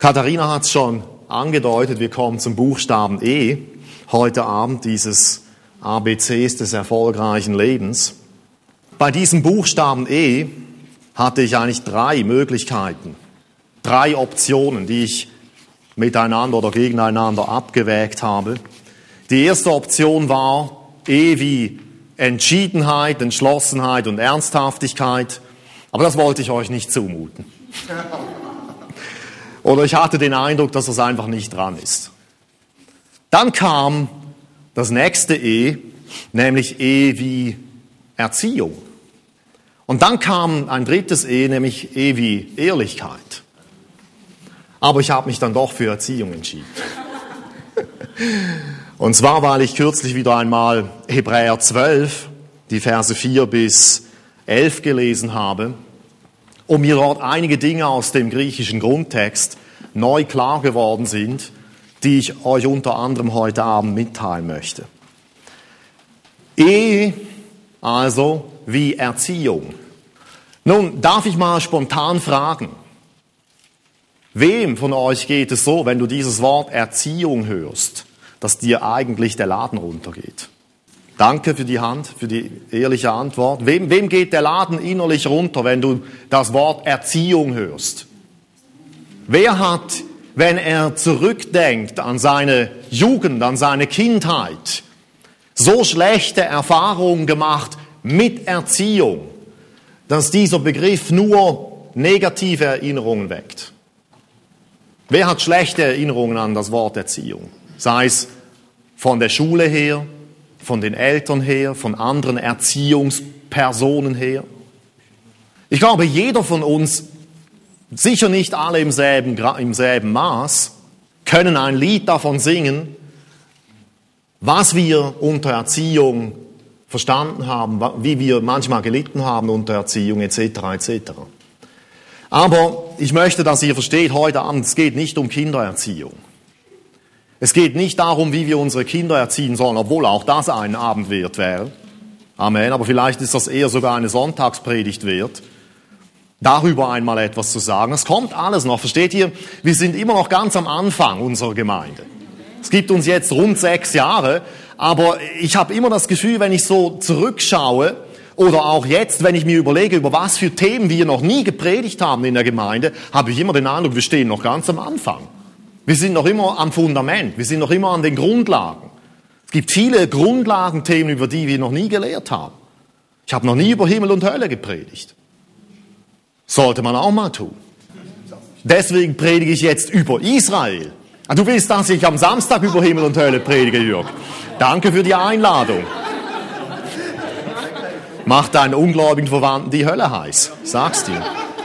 Katharina hat es schon angedeutet, wir kommen zum Buchstaben E, heute Abend dieses ABCs des erfolgreichen Lebens. Bei diesem Buchstaben E hatte ich eigentlich 3 Möglichkeiten, 3 Optionen, die ich miteinander oder gegeneinander abgewägt habe. Die erste Option war E wie Entschiedenheit, Entschlossenheit und Ernsthaftigkeit, aber das wollte ich euch nicht zumuten. Oder ich hatte den Eindruck, dass das einfach nicht dran ist. Dann kam das nächste E, nämlich E wie Erziehung. Und dann kam ein drittes E, nämlich E wie Ehrlichkeit. Aber ich habe mich dann doch für Erziehung entschieden. Und zwar, weil ich kürzlich wieder einmal Hebräer 12, die Verse 4 bis 11 gelesen habe und mir dort einige Dinge aus dem griechischen Grundtext neu klar geworden sind, die ich euch unter anderem heute Abend mitteilen möchte. E, also wie Erziehung. Nun, darf ich mal spontan fragen, wem von euch geht es so, wenn du dieses Wort Erziehung hörst, dass dir eigentlich der Laden runtergeht? Danke für die Hand, für die ehrliche Antwort. Wem geht der Laden innerlich runter, wenn du das Wort Erziehung hörst? Wer hat, wenn er zurückdenkt an seine Jugend, an seine Kindheit, so schlechte Erfahrungen gemacht mit Erziehung, dass dieser Begriff nur negative Erinnerungen weckt? Wer hat schlechte Erinnerungen an das Wort Erziehung? Sei es von der Schule her, von den Eltern her, von anderen Erziehungspersonen her. Ich glaube, jeder von uns, sicher nicht alle im selben Maß, können ein Lied davon singen, was wir unter Erziehung verstanden haben, wie wir manchmal gelitten haben unter Erziehung etc. etc. Aber ich möchte, dass ihr versteht heute Abend, es geht nicht um Kindererziehung. Es geht nicht darum, wie wir unsere Kinder erziehen sollen, obwohl auch das ein Abend wert wäre. Amen. Aber vielleicht ist das eher sogar eine Sonntagspredigt wert, darüber einmal etwas zu sagen. Es kommt alles noch, versteht ihr? Wir sind immer noch ganz am Anfang unserer Gemeinde. Es gibt uns jetzt rund 6 Jahre, aber ich habe immer das Gefühl, wenn ich so zurückschaue, oder auch jetzt, wenn ich mir überlege, über was für Themen wir noch nie gepredigt haben in der Gemeinde, habe ich immer den Eindruck, wir stehen noch ganz am Anfang. Wir sind noch immer am Fundament, wir sind noch immer an den Grundlagen. Es gibt viele Grundlagenthemen, über die wir noch nie gelehrt haben. Ich habe noch nie über Himmel und Hölle gepredigt. Sollte man auch mal tun. Deswegen predige ich jetzt über Israel. Du willst, dass ich am Samstag über Himmel und Hölle predige, Jörg? Danke für die Einladung. Mach deinen ungläubigen Verwandten die Hölle heiß. Sag's dir.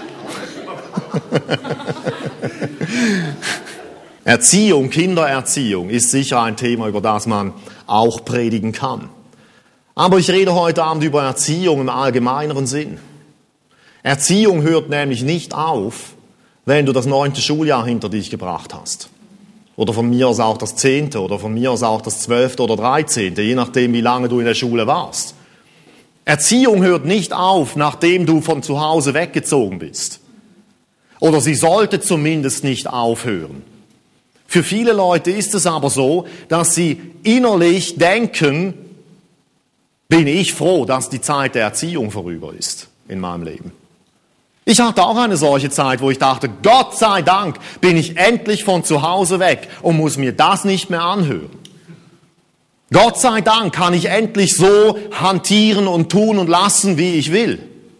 Erziehung, Kindererziehung ist sicher ein Thema, über das man auch predigen kann. Aber ich rede heute Abend über Erziehung im allgemeineren Sinn. Erziehung hört nämlich nicht auf, wenn du das 9. Schuljahr hinter dich gebracht hast. Oder von mir aus auch das 10. oder von mir aus auch das 12. oder 13., je nachdem, wie lange du in der Schule warst. Erziehung hört nicht auf, nachdem du von zu Hause weggezogen bist. Oder sie sollte zumindest nicht aufhören. Für viele Leute ist es aber so, dass sie innerlich denken, bin ich froh, dass die Zeit der Erziehung vorüber ist in meinem Leben. Ich hatte auch eine solche Zeit, wo ich dachte, Gott sei Dank bin ich endlich von zu Hause weg und muss mir das nicht mehr anhören. Gott sei Dank kann ich endlich so hantieren und tun und lassen, wie ich will.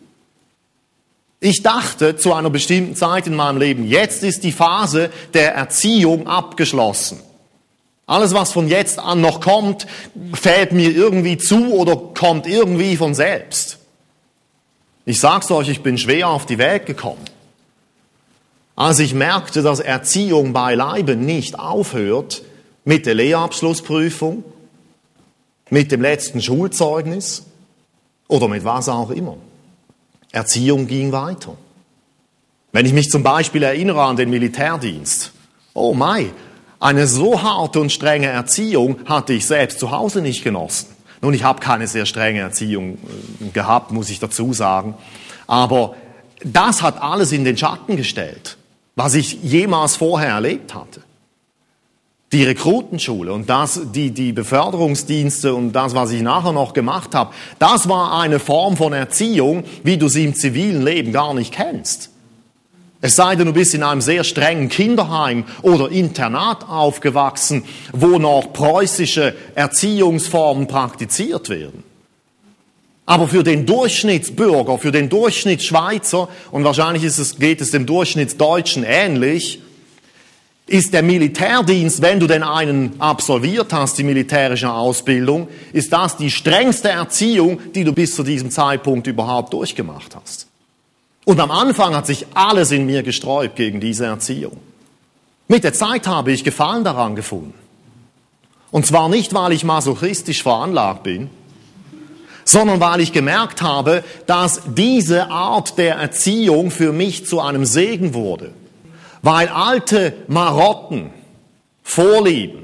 Ich dachte zu einer bestimmten Zeit in meinem Leben, jetzt ist die Phase der Erziehung abgeschlossen. Alles, was von jetzt an noch kommt, fällt mir irgendwie zu oder kommt irgendwie von selbst. Ich sag's euch, ich bin schwer auf die Welt gekommen. Als ich merkte, dass Erziehung beileibe nicht aufhört mit der Lehrabschlussprüfung, mit dem letzten Schulzeugnis oder mit was auch immer. Erziehung ging weiter. Wenn ich mich zum Beispiel erinnere an den Militärdienst, oh mei, eine so harte und strenge Erziehung hatte ich selbst zu Hause nicht genossen. Nun, ich habe keine sehr strenge Erziehung gehabt, muss ich dazu sagen, aber das hat alles in den Schatten gestellt. was ich jemals vorher erlebt hatte. Die Rekrutenschule und die Beförderungsdienste und das, was ich nachher noch gemacht habe, das war eine Form von Erziehung, wie du sie im zivilen Leben gar nicht kennst. Es sei denn, du bist in einem sehr strengen Kinderheim oder Internat aufgewachsen, wo noch preußische Erziehungsformen praktiziert werden. Aber für den Durchschnittsbürger, für den Durchschnittsschweizer, und wahrscheinlich geht es dem Durchschnittsdeutschen ähnlich, ist der Militärdienst, wenn du denn einen absolviert hast, die militärische Ausbildung, ist das die strengste Erziehung, die du bis zu diesem Zeitpunkt überhaupt durchgemacht hast. Und am Anfang hat sich alles in mir gesträubt gegen diese Erziehung. Mit der Zeit habe ich Gefallen daran gefunden. Und zwar nicht, weil ich masochistisch veranlagt bin, sondern weil ich gemerkt habe, dass diese Art der Erziehung für mich zu einem Segen wurde. Weil alte Marotten, Vorlieben,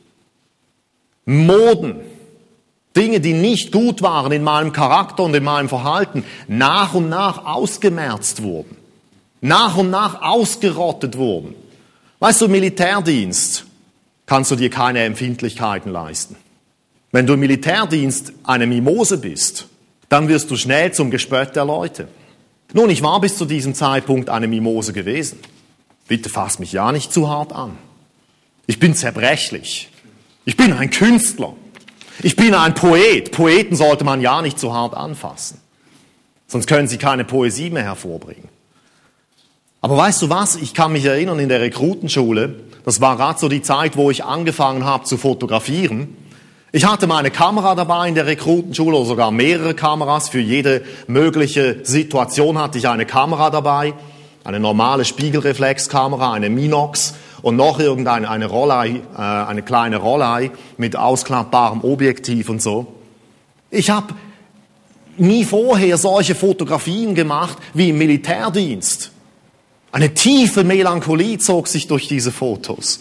Moden, Dinge, die nicht gut waren in meinem Charakter und in meinem Verhalten, nach und nach ausgemerzt wurden. Nach und nach ausgerottet wurden. Weißt du, im Militärdienst kannst du dir keine Empfindlichkeiten leisten. Wenn du im Militärdienst eine Mimose bist, dann wirst du schnell zum Gespött der Leute. Nun, ich war bis zu diesem Zeitpunkt eine Mimose gewesen. Bitte fass mich ja nicht zu hart an. Ich bin zerbrechlich. Ich bin ein Künstler. Ich bin ein Poet. Poeten sollte man ja nicht zu hart anfassen. Sonst können sie keine Poesie mehr hervorbringen. Aber weißt du was? Ich kann mich erinnern, in der Rekrutenschule, das war gerade so die Zeit, wo ich angefangen habe zu fotografieren. Ich hatte meine Kamera dabei in der Rekrutenschule, oder sogar mehrere Kameras. Für jede mögliche Situation hatte ich eine Kamera dabei. Eine normale Spiegelreflexkamera, eine Minox und noch irgendeine Rollei, eine kleine Rollei mit ausklappbarem Objektiv und so. Ich habe nie vorher solche Fotografien gemacht wie im Militärdienst. Eine tiefe Melancholie zog sich durch diese Fotos.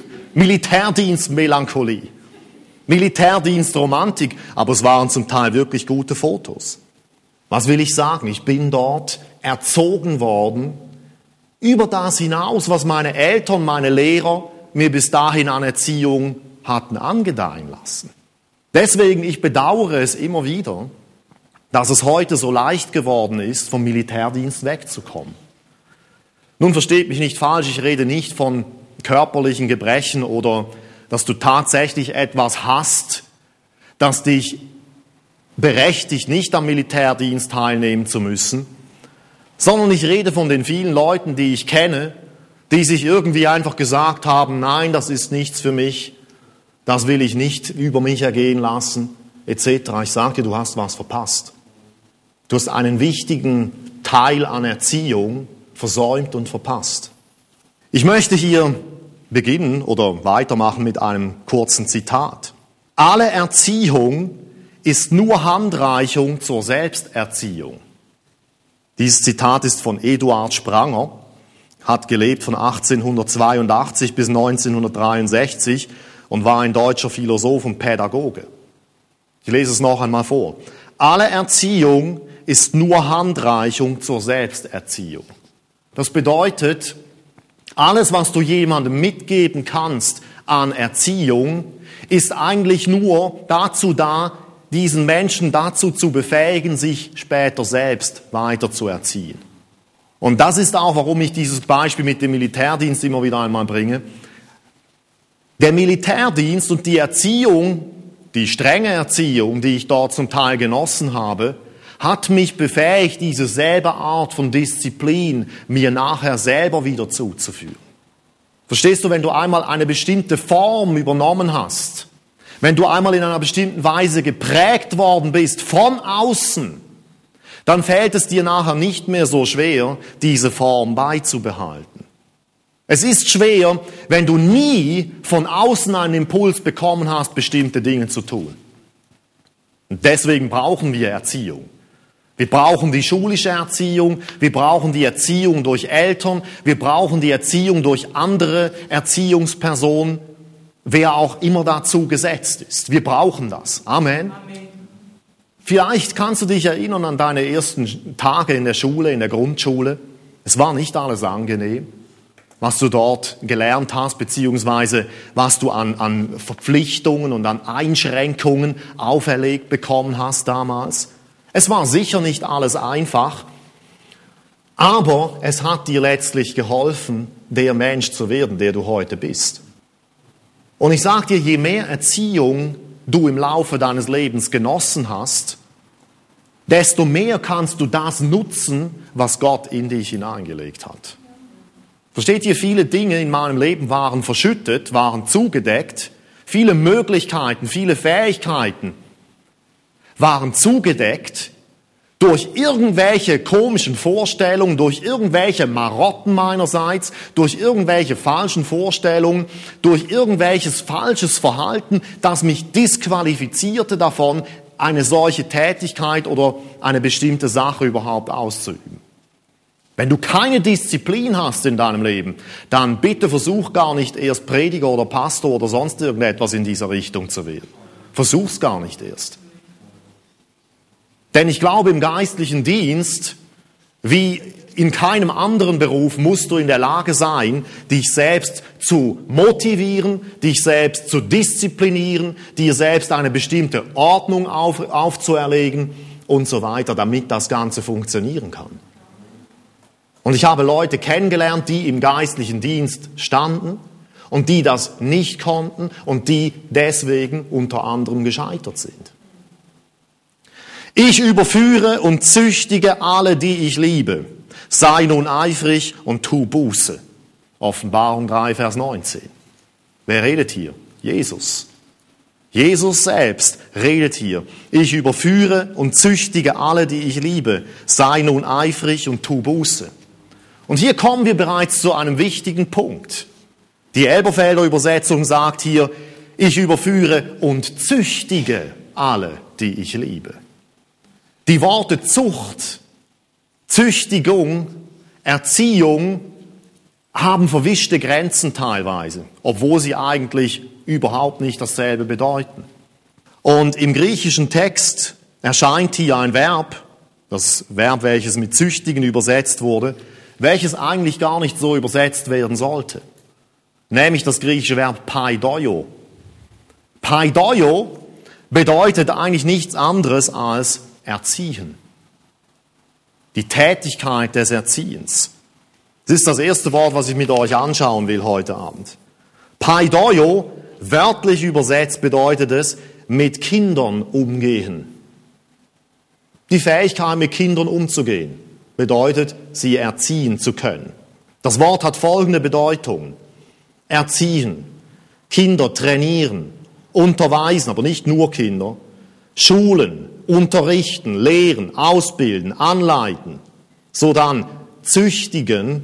Militärdienst-Melancholie. Militärdienst-Romantik, aber es waren zum Teil wirklich gute Fotos. Was will ich sagen? Ich bin dort erzogen worden, über das hinaus, was meine Eltern, meine Lehrer mir bis dahin an Erziehung hatten angedeihen lassen. Deswegen, ich bedauere es immer wieder, dass es heute so leicht geworden ist, vom Militärdienst wegzukommen. Nun versteht mich nicht falsch, ich rede nicht von körperlichen Gebrechen oder dass du tatsächlich etwas hast, das dich berechtigt, nicht am Militärdienst teilnehmen zu müssen, sondern ich rede von den vielen Leuten, die ich kenne, die sich irgendwie einfach gesagt haben, nein, das ist nichts für mich, das will ich nicht über mich ergehen lassen, etc. Ich sage, du hast was verpasst. Du hast einen wichtigen Teil an Erziehung versäumt und verpasst. Ich möchte hier beginnen oder weitermachen mit einem kurzen Zitat. Alle Erziehung ist nur Handreichung zur Selbsterziehung. Dieses Zitat ist von Eduard Spranger, hat gelebt von 1882 bis 1963 und war ein deutscher Philosoph und Pädagoge. Ich lese es noch einmal vor. Alle Erziehung ist nur Handreichung zur Selbsterziehung. Das bedeutet, alles, was du jemandem mitgeben kannst an Erziehung, ist eigentlich nur dazu da, diesen Menschen dazu zu befähigen, sich später selbst weiter zu erziehen. Und das ist auch, warum ich dieses Beispiel mit dem Militärdienst immer wieder einmal bringe. Der Militärdienst und die Erziehung, die strenge Erziehung, die ich dort zum Teil genossen habe, hat mich befähigt, diese selbe Art von Disziplin mir nachher selber wieder zuzuführen. Verstehst du, wenn du einmal eine bestimmte Form übernommen hast, wenn du einmal in einer bestimmten Weise geprägt worden bist von außen, dann fällt es dir nachher nicht mehr so schwer, diese Form beizubehalten. Es ist schwer, wenn du nie von außen einen Impuls bekommen hast, bestimmte Dinge zu tun. Und deswegen brauchen wir Erziehung. Wir brauchen die schulische Erziehung, wir brauchen die Erziehung durch Eltern, wir brauchen die Erziehung durch andere Erziehungspersonen, wer auch immer dazu gesetzt ist. Wir brauchen das. Amen. Amen. Vielleicht kannst du dich erinnern an deine ersten Tage in der Schule, in der Grundschule. Es war nicht alles angenehm. was du dort gelernt hast, beziehungsweise was du an Verpflichtungen und an Einschränkungen auferlegt bekommen hast damals. Es war sicher nicht alles einfach, aber es hat dir letztlich geholfen, der Mensch zu werden, der du heute bist. Und ich sage dir, je mehr Erziehung du im Laufe deines Lebens genossen hast, desto mehr kannst du das nutzen, was Gott in dich hineingelegt hat. Versteht ihr, viele Dinge in meinem Leben waren verschüttet, waren zugedeckt, viele Möglichkeiten, viele Fähigkeiten waren zugedeckt durch irgendwelche komischen Vorstellungen, durch irgendwelche Marotten meinerseits, durch irgendwelche falschen Vorstellungen, durch irgendwelches falsches Verhalten, das mich disqualifizierte davon, eine solche Tätigkeit oder eine bestimmte Sache überhaupt auszuüben. Wenn du keine Disziplin hast in deinem Leben, dann bitte versuch gar nicht erst Prediger oder Pastor oder sonst irgendetwas in dieser Richtung zu werden. Versuch's gar nicht erst. Denn ich glaube, im geistlichen Dienst, wie in keinem anderen Beruf, musst du in der Lage sein, dich selbst zu motivieren, dich selbst zu disziplinieren, dir selbst eine bestimmte Ordnung aufzuerlegen und so weiter, damit das Ganze funktionieren kann. Und ich habe Leute kennengelernt, die im geistlichen Dienst standen und die das nicht konnten und die deswegen unter anderem gescheitert sind. Ich überführe und züchtige alle, die ich liebe. Sei nun eifrig und tu Buße. Offenbarung 3, Vers 19. Wer redet hier? Jesus. Jesus selbst redet hier. Ich überführe und züchtige alle, die ich liebe. Sei nun eifrig und tu Buße. Und hier kommen wir bereits zu einem wichtigen Punkt. Die Elberfelder Übersetzung sagt hier, ich überführe und züchtige alle, die ich liebe. Die Worte Zucht, Züchtigung, Erziehung haben verwischte Grenzen teilweise, obwohl sie eigentlich überhaupt nicht dasselbe bedeuten. Und im griechischen Text erscheint hier ein Verb, das Verb, welches mit züchtigen übersetzt wurde, welches eigentlich gar nicht so übersetzt werden sollte. Nämlich das griechische Verb paidoio. Paidoio bedeutet eigentlich nichts anderes als erziehen. Die Tätigkeit des Erziehens. Das ist das erste Wort, was ich mit euch anschauen will heute Abend. Paidoio, wörtlich übersetzt, bedeutet es, mit Kindern umgehen. Die Fähigkeit, mit Kindern umzugehen, bedeutet, sie erziehen zu können. Das Wort hat folgende Bedeutung. Erziehen, Kinder trainieren, unterweisen, aber nicht nur Kinder, schulen, unterrichten, lehren, ausbilden, anleiten, sodann züchtigen.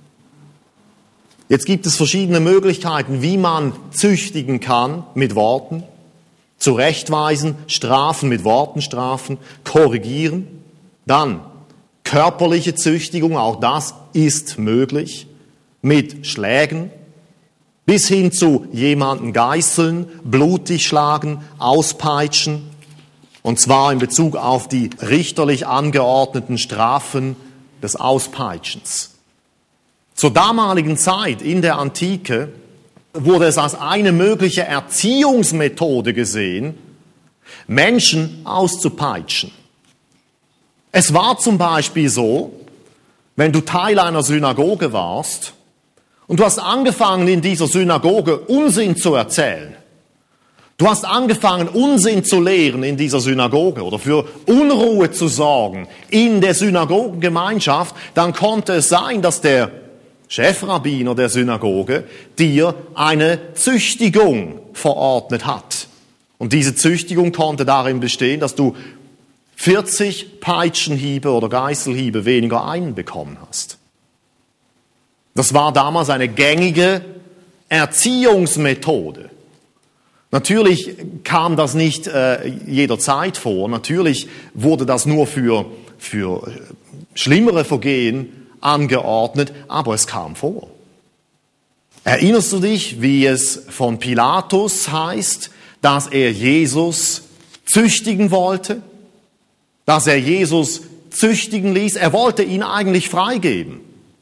Jetzt gibt es verschiedene Möglichkeiten, wie man züchtigen kann mit Worten, zurechtweisen, strafen mit Worten, strafen, korrigieren. Dann körperliche Züchtigung, auch das ist möglich, mit Schlägen, bis hin zu jemanden geißeln, blutig schlagen, auspeitschen, und zwar in Bezug auf die richterlich angeordneten Strafen des Auspeitschens. Zur damaligen Zeit in der Antike wurde es als eine mögliche Erziehungsmethode gesehen, Menschen auszupeitschen. Es war zum Beispiel so, wenn du Teil einer Synagoge warst und du hast angefangen, in dieser Synagoge Unsinn zu erzählen. Du hast angefangen, Unsinn zu lehren in dieser Synagoge oder für Unruhe zu sorgen in der Synagogengemeinschaft, dann konnte es sein, dass der Chefrabbiner der Synagoge dir eine Züchtigung verordnet hat. Und diese Züchtigung konnte darin bestehen, dass du 40 Peitschenhiebe oder Geißelhiebe weniger einbekommen hast. Das war damals eine gängige Erziehungsmethode. Natürlich kam das nicht jederzeit vor. Natürlich wurde das nur für schlimmere Vergehen angeordnet, aber es kam vor. Erinnerst du dich, wie es von Pilatus heißt, dass er Jesus züchtigen wollte? Dass er Jesus züchtigen ließ? Er wollte ihn eigentlich freigeben.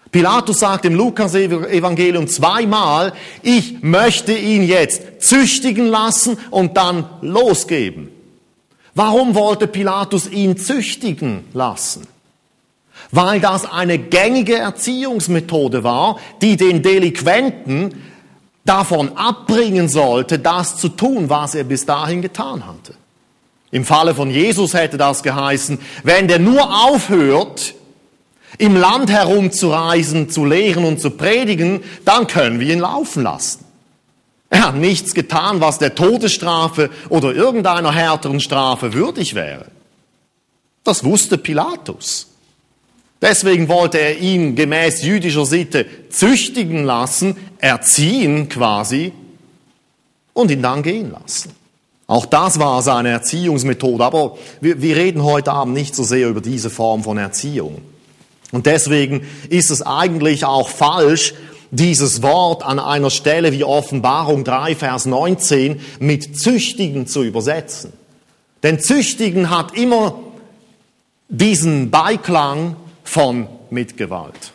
Pilatus sagt im Lukas-Evangelium zweimal, ich möchte ihn jetzt züchtigen lassen und dann losgeben. Warum wollte Pilatus ihn züchtigen lassen? Weil das eine gängige Erziehungsmethode war, die den Delinquenten davon abbringen sollte, das zu tun, was er bis dahin getan hatte. Im Falle von Jesus hätte das geheißen, wenn der nur aufhört, im Land herumzureisen, zu lehren und zu predigen, dann können wir ihn laufen lassen. Er hat nichts getan, was der Todesstrafe oder irgendeiner härteren Strafe würdig wäre. Das wusste Pilatus. Deswegen wollte er ihn gemäß jüdischer Sitte züchtigen lassen, erziehen quasi, und ihn dann gehen lassen. Auch das war seine Erziehungsmethode, aber wir reden heute Abend nicht so sehr über diese Form von Erziehung. Und deswegen ist es eigentlich auch falsch, dieses Wort an einer Stelle wie Offenbarung 3, Vers 19 mit züchtigen zu übersetzen. Denn züchtigen hat immer diesen Beiklang von mit Gewalt.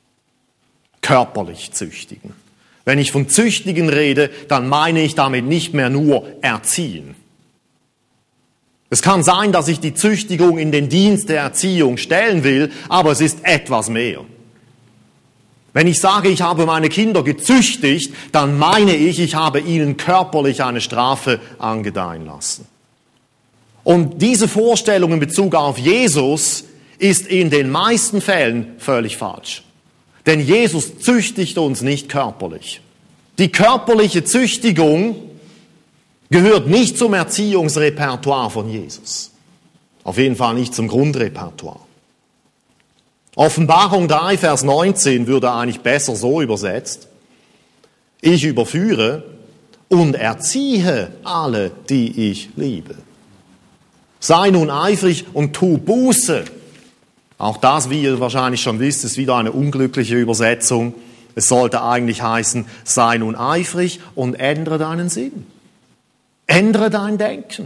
Körperlich züchtigen. Wenn ich von züchtigen rede, dann meine ich damit nicht mehr nur erziehen. Es kann sein, dass ich die Züchtigung in den Dienst der Erziehung stellen will, aber es ist etwas mehr. Wenn ich sage, ich habe meine Kinder gezüchtigt, dann meine ich habe ihnen körperlich eine Strafe angedeihen lassen. Und diese Vorstellung in Bezug auf Jesus ist in den meisten Fällen völlig falsch. Denn Jesus züchtigt uns nicht körperlich. Die körperliche Züchtigung gehört nicht zum Erziehungsrepertoire von Jesus. Auf jeden Fall nicht zum Grundrepertoire. Offenbarung 3, Vers 19 würde eigentlich besser so übersetzt. Ich überführe und erziehe alle, die ich liebe. Sei nun eifrig und tu Buße. Auch das, wie ihr wahrscheinlich schon wisst, ist wieder eine unglückliche Übersetzung. Es sollte eigentlich heißen, sei nun eifrig und ändere deinen Sinn. Ändere dein Denken.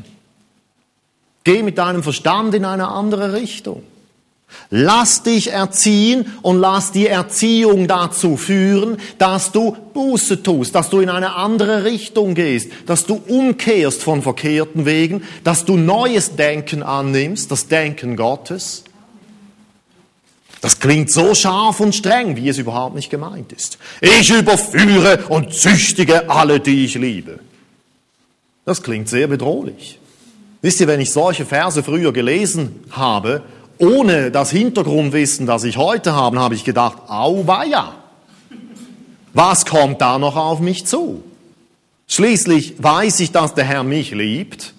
Geh mit deinem Verstand in eine andere Richtung. Lass dich erziehen und lass die Erziehung dazu führen, dass du Buße tust, dass du in eine andere Richtung gehst, dass du umkehrst von verkehrten Wegen, dass du neues Denken annimmst, das Denken Gottes. Das klingt so scharf und streng, wie es überhaupt nicht gemeint ist. Ich überführe und züchtige alle, die ich liebe. Das klingt sehr bedrohlich. Wisst ihr, wenn ich solche Verse früher gelesen habe, ohne das Hintergrundwissen, das ich heute habe, habe ich gedacht, auweia, was kommt da noch auf mich zu? Schließlich weiß ich, dass der Herr mich liebt,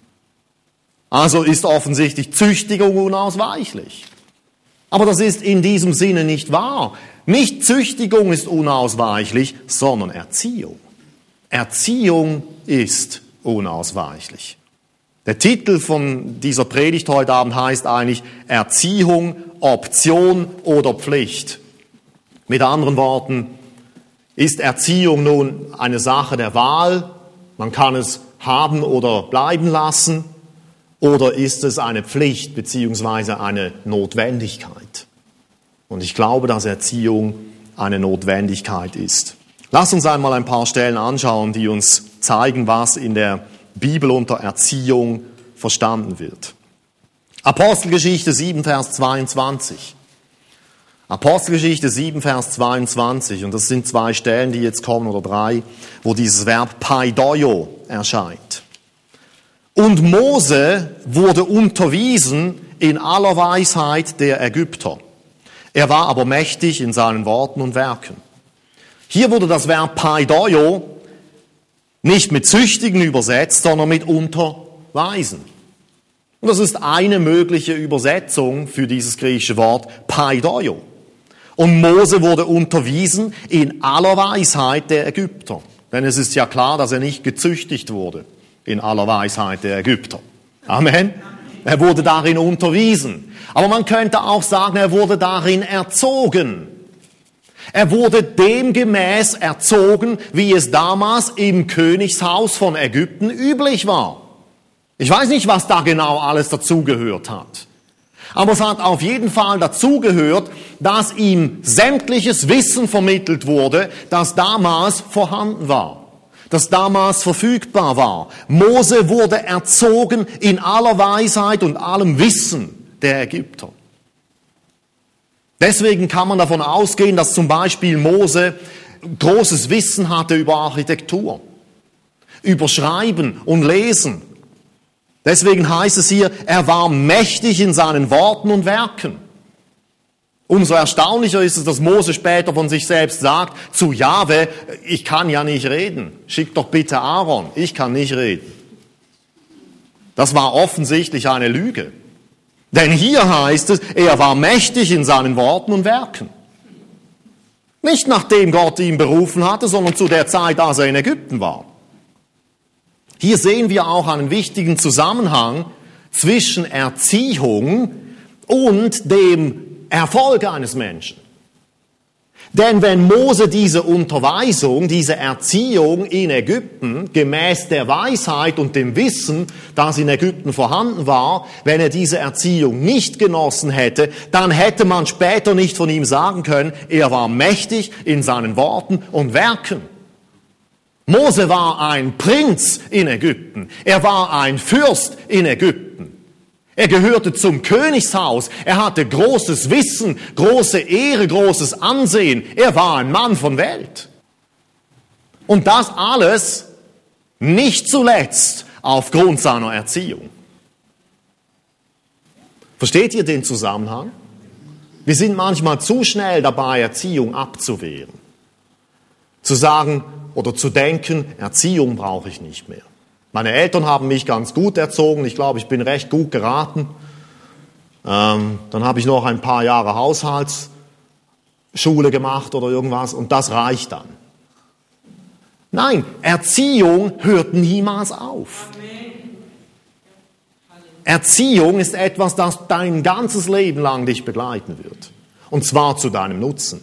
also ist offensichtlich Züchtigung unausweichlich. Aber das ist in diesem Sinne nicht wahr. Nicht Züchtigung ist unausweichlich, sondern Erziehung. Erziehung ist unausweichlich. Der Titel von dieser Predigt heute Abend heißt eigentlich Erziehung, Option oder Pflicht. Mit anderen Worten, ist Erziehung nun eine Sache der Wahl? Man kann es haben oder bleiben lassen. Oder ist es eine Pflicht bzw. eine Notwendigkeit? Und ich glaube, dass Erziehung eine Notwendigkeit ist. Lass uns einmal ein paar Stellen anschauen, die uns zeigen, was in der Bibel unter Erziehung verstanden wird. Apostelgeschichte 7, Vers 22. Apostelgeschichte 7, Vers 22. Und das sind 2 Stellen, die jetzt kommen, oder 3, wo dieses Verb paidoio erscheint. Und Mose wurde unterwiesen in aller Weisheit der Ägypter. Er war aber mächtig in seinen Worten und Werken. Hier wurde das Verb paidoio nicht mit züchtigen übersetzt, sondern mit unterweisen. Und das ist eine mögliche Übersetzung für dieses griechische Wort paidoio. Und Mose wurde unterwiesen in aller Weisheit der Ägypter. Denn es ist ja klar, dass er nicht gezüchtigt wurde in aller Weisheit der Ägypter. Amen. Er wurde darin unterwiesen. Aber man könnte auch sagen, er wurde darin erzogen. Er wurde demgemäß erzogen, wie es damals im Königshaus von Ägypten üblich war. Ich weiß nicht, was da genau alles dazugehört hat. Aber es hat auf jeden Fall dazugehört, dass ihm sämtliches Wissen vermittelt wurde, das damals vorhanden war, das damals verfügbar war. Mose wurde erzogen in aller Weisheit und allem Wissen der Ägypter. Deswegen kann man davon ausgehen, dass zum Beispiel Mose großes Wissen hatte über Architektur, über Schreiben und Lesen. Deswegen heißt es hier, er war mächtig in seinen Worten und Werken. Umso erstaunlicher ist es, dass Mose später von sich selbst sagt, zu Jahwe, ich kann ja nicht reden. Schick doch bitte Aaron, ich kann nicht reden. Das war offensichtlich eine Lüge. Denn hier heißt es, er war mächtig in seinen Worten und Werken. Nicht nachdem Gott ihn berufen hatte, sondern zu der Zeit, als er in Ägypten war. Hier sehen wir auch einen wichtigen Zusammenhang zwischen Erziehung und dem Erfolg eines Menschen. Denn wenn Mose diese Unterweisung, diese Erziehung in Ägypten gemäß der Weisheit und dem Wissen, das in Ägypten vorhanden war, wenn er diese Erziehung nicht genossen hätte, dann hätte man später nicht von ihm sagen können, er war mächtig in seinen Worten und Werken. Mose war ein Prinz in Ägypten. Er war ein Fürst in Ägypten. Er gehörte zum Königshaus. Er hatte großes Wissen, große Ehre, großes Ansehen. Er war ein Mann von Welt. Und das alles nicht zuletzt aufgrund seiner Erziehung. Versteht ihr den Zusammenhang? Wir sind manchmal zu schnell dabei, Erziehung abzuwehren. Zu sagen oder zu denken, Erziehung brauche ich nicht mehr. Meine Eltern haben mich ganz gut erzogen. Ich glaube, ich bin recht gut geraten. Dann habe ich noch ein paar Jahre Haushaltsschule gemacht oder irgendwas und das reicht dann. Nein, Erziehung hört niemals auf. Erziehung ist etwas, das dein ganzes Leben lang dich begleiten wird. Und zwar zu deinem Nutzen.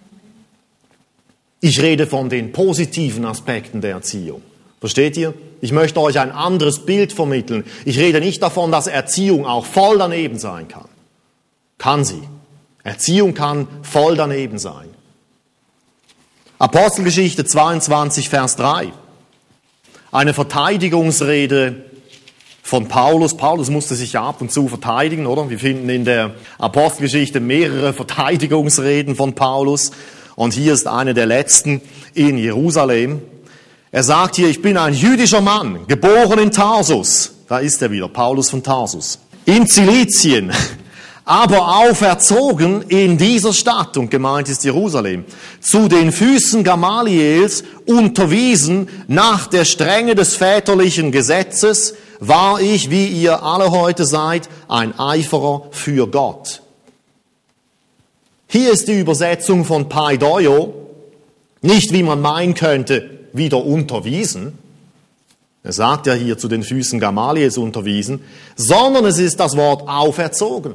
Ich rede von den positiven Aspekten der Erziehung. Versteht ihr? Ich möchte euch ein anderes Bild vermitteln. Ich rede nicht davon, dass Erziehung auch voll daneben sein kann. Kann sie. Erziehung kann voll daneben sein. Apostelgeschichte 22, Vers 3. Eine Verteidigungsrede von Paulus. Paulus musste sich ja ab und zu verteidigen, oder? Wir finden in der Apostelgeschichte mehrere Verteidigungsreden von Paulus. Und hier ist eine der letzten in Jerusalem. Er sagt hier, ich bin ein jüdischer Mann, geboren in Tarsus. Da ist er wieder, Paulus von Tarsus. In Zilizien, aber auferzogen in dieser Stadt, und gemeint ist Jerusalem, zu den Füßen Gamaliels unterwiesen nach der Strenge des väterlichen Gesetzes, war ich, wie ihr alle heute seid, ein Eiferer für Gott. Hier ist die Übersetzung von Paideio, nicht wie man meinen könnte, wieder unterwiesen. Er sagt ja hier zu den Füßen Gamaliels unterwiesen, sondern es ist das Wort auferzogen.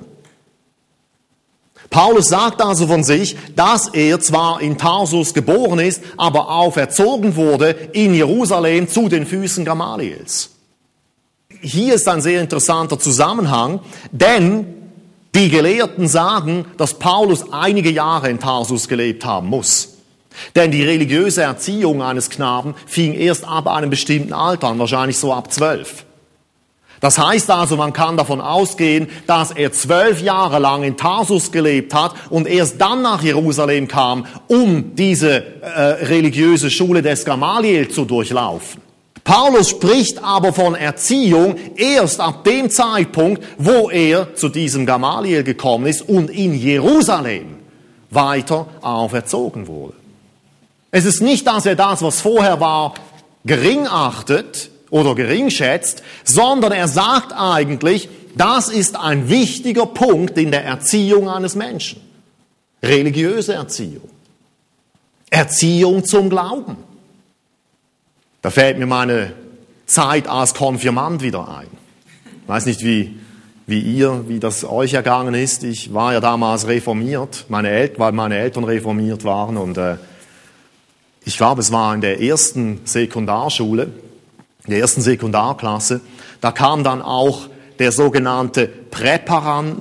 Paulus sagt also von sich, dass er zwar in Tarsus geboren ist, aber auferzogen wurde in Jerusalem zu den Füßen Gamaliels. Hier ist ein sehr interessanter Zusammenhang, denn die Gelehrten sagen, dass Paulus einige Jahre in Tarsus gelebt haben muss. Denn die religiöse Erziehung eines Knaben fing erst ab einem bestimmten Alter an, wahrscheinlich so ab 12. Das heißt also, man kann davon ausgehen, dass er 12 Jahre lang in Tarsus gelebt hat und erst dann nach Jerusalem kam, um diese religiöse Schule des Gamaliel zu durchlaufen. Paulus spricht aber von Erziehung erst ab dem Zeitpunkt, wo er zu diesem Gamaliel gekommen ist und in Jerusalem weiter auferzogen wurde. Es ist nicht, dass er das, was vorher war, gering achtet oder gering schätzt, sondern er sagt eigentlich, das ist ein wichtiger Punkt in der Erziehung eines Menschen. Religiöse Erziehung. Erziehung zum Glauben. Da fällt mir meine Zeit als Konfirmand wieder ein. Ich weiß nicht, wie das euch ergangen ist. Ich war ja damals reformiert, weil meine Eltern reformiert waren und ich glaube, es war in der ersten Sekundarschule, in der ersten Sekundarklasse, da kam dann auch der sogenannte Präparanden-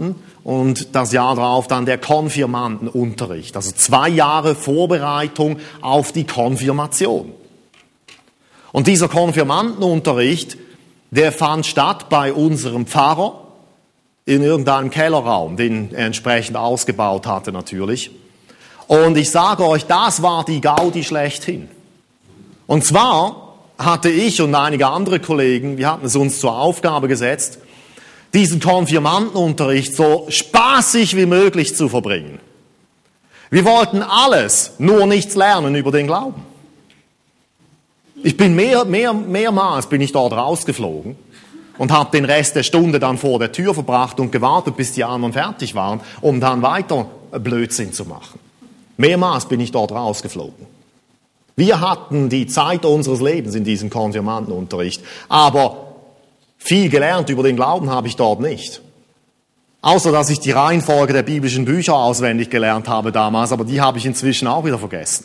und das Jahr darauf dann der Konfirmandenunterricht. Also 2 Jahre Vorbereitung auf die Konfirmation. Und dieser Konfirmandenunterricht, der fand statt bei unserem Pfarrer in irgendeinem Kellerraum, den er entsprechend ausgebaut hatte natürlich. Und ich sage euch, das war die Gaudi schlechthin. Und zwar hatte ich und einige andere Kollegen, wir hatten es uns zur Aufgabe gesetzt, diesen Konfirmandenunterricht so spaßig wie möglich zu verbringen. Wir wollten alles, nur nichts lernen über den Glauben. Ich bin mehrmals bin ich dort rausgeflogen und habe den Rest der Stunde dann vor der Tür verbracht und gewartet, bis die anderen fertig waren, um dann weiter Blödsinn zu machen. Mehrmals bin ich dort rausgeflogen. Wir hatten die Zeit unseres Lebens in diesem Konfirmandenunterricht, aber viel gelernt über den Glauben habe ich dort nicht. Außer, dass ich die Reihenfolge der biblischen Bücher auswendig gelernt habe damals, aber die habe ich inzwischen auch wieder vergessen.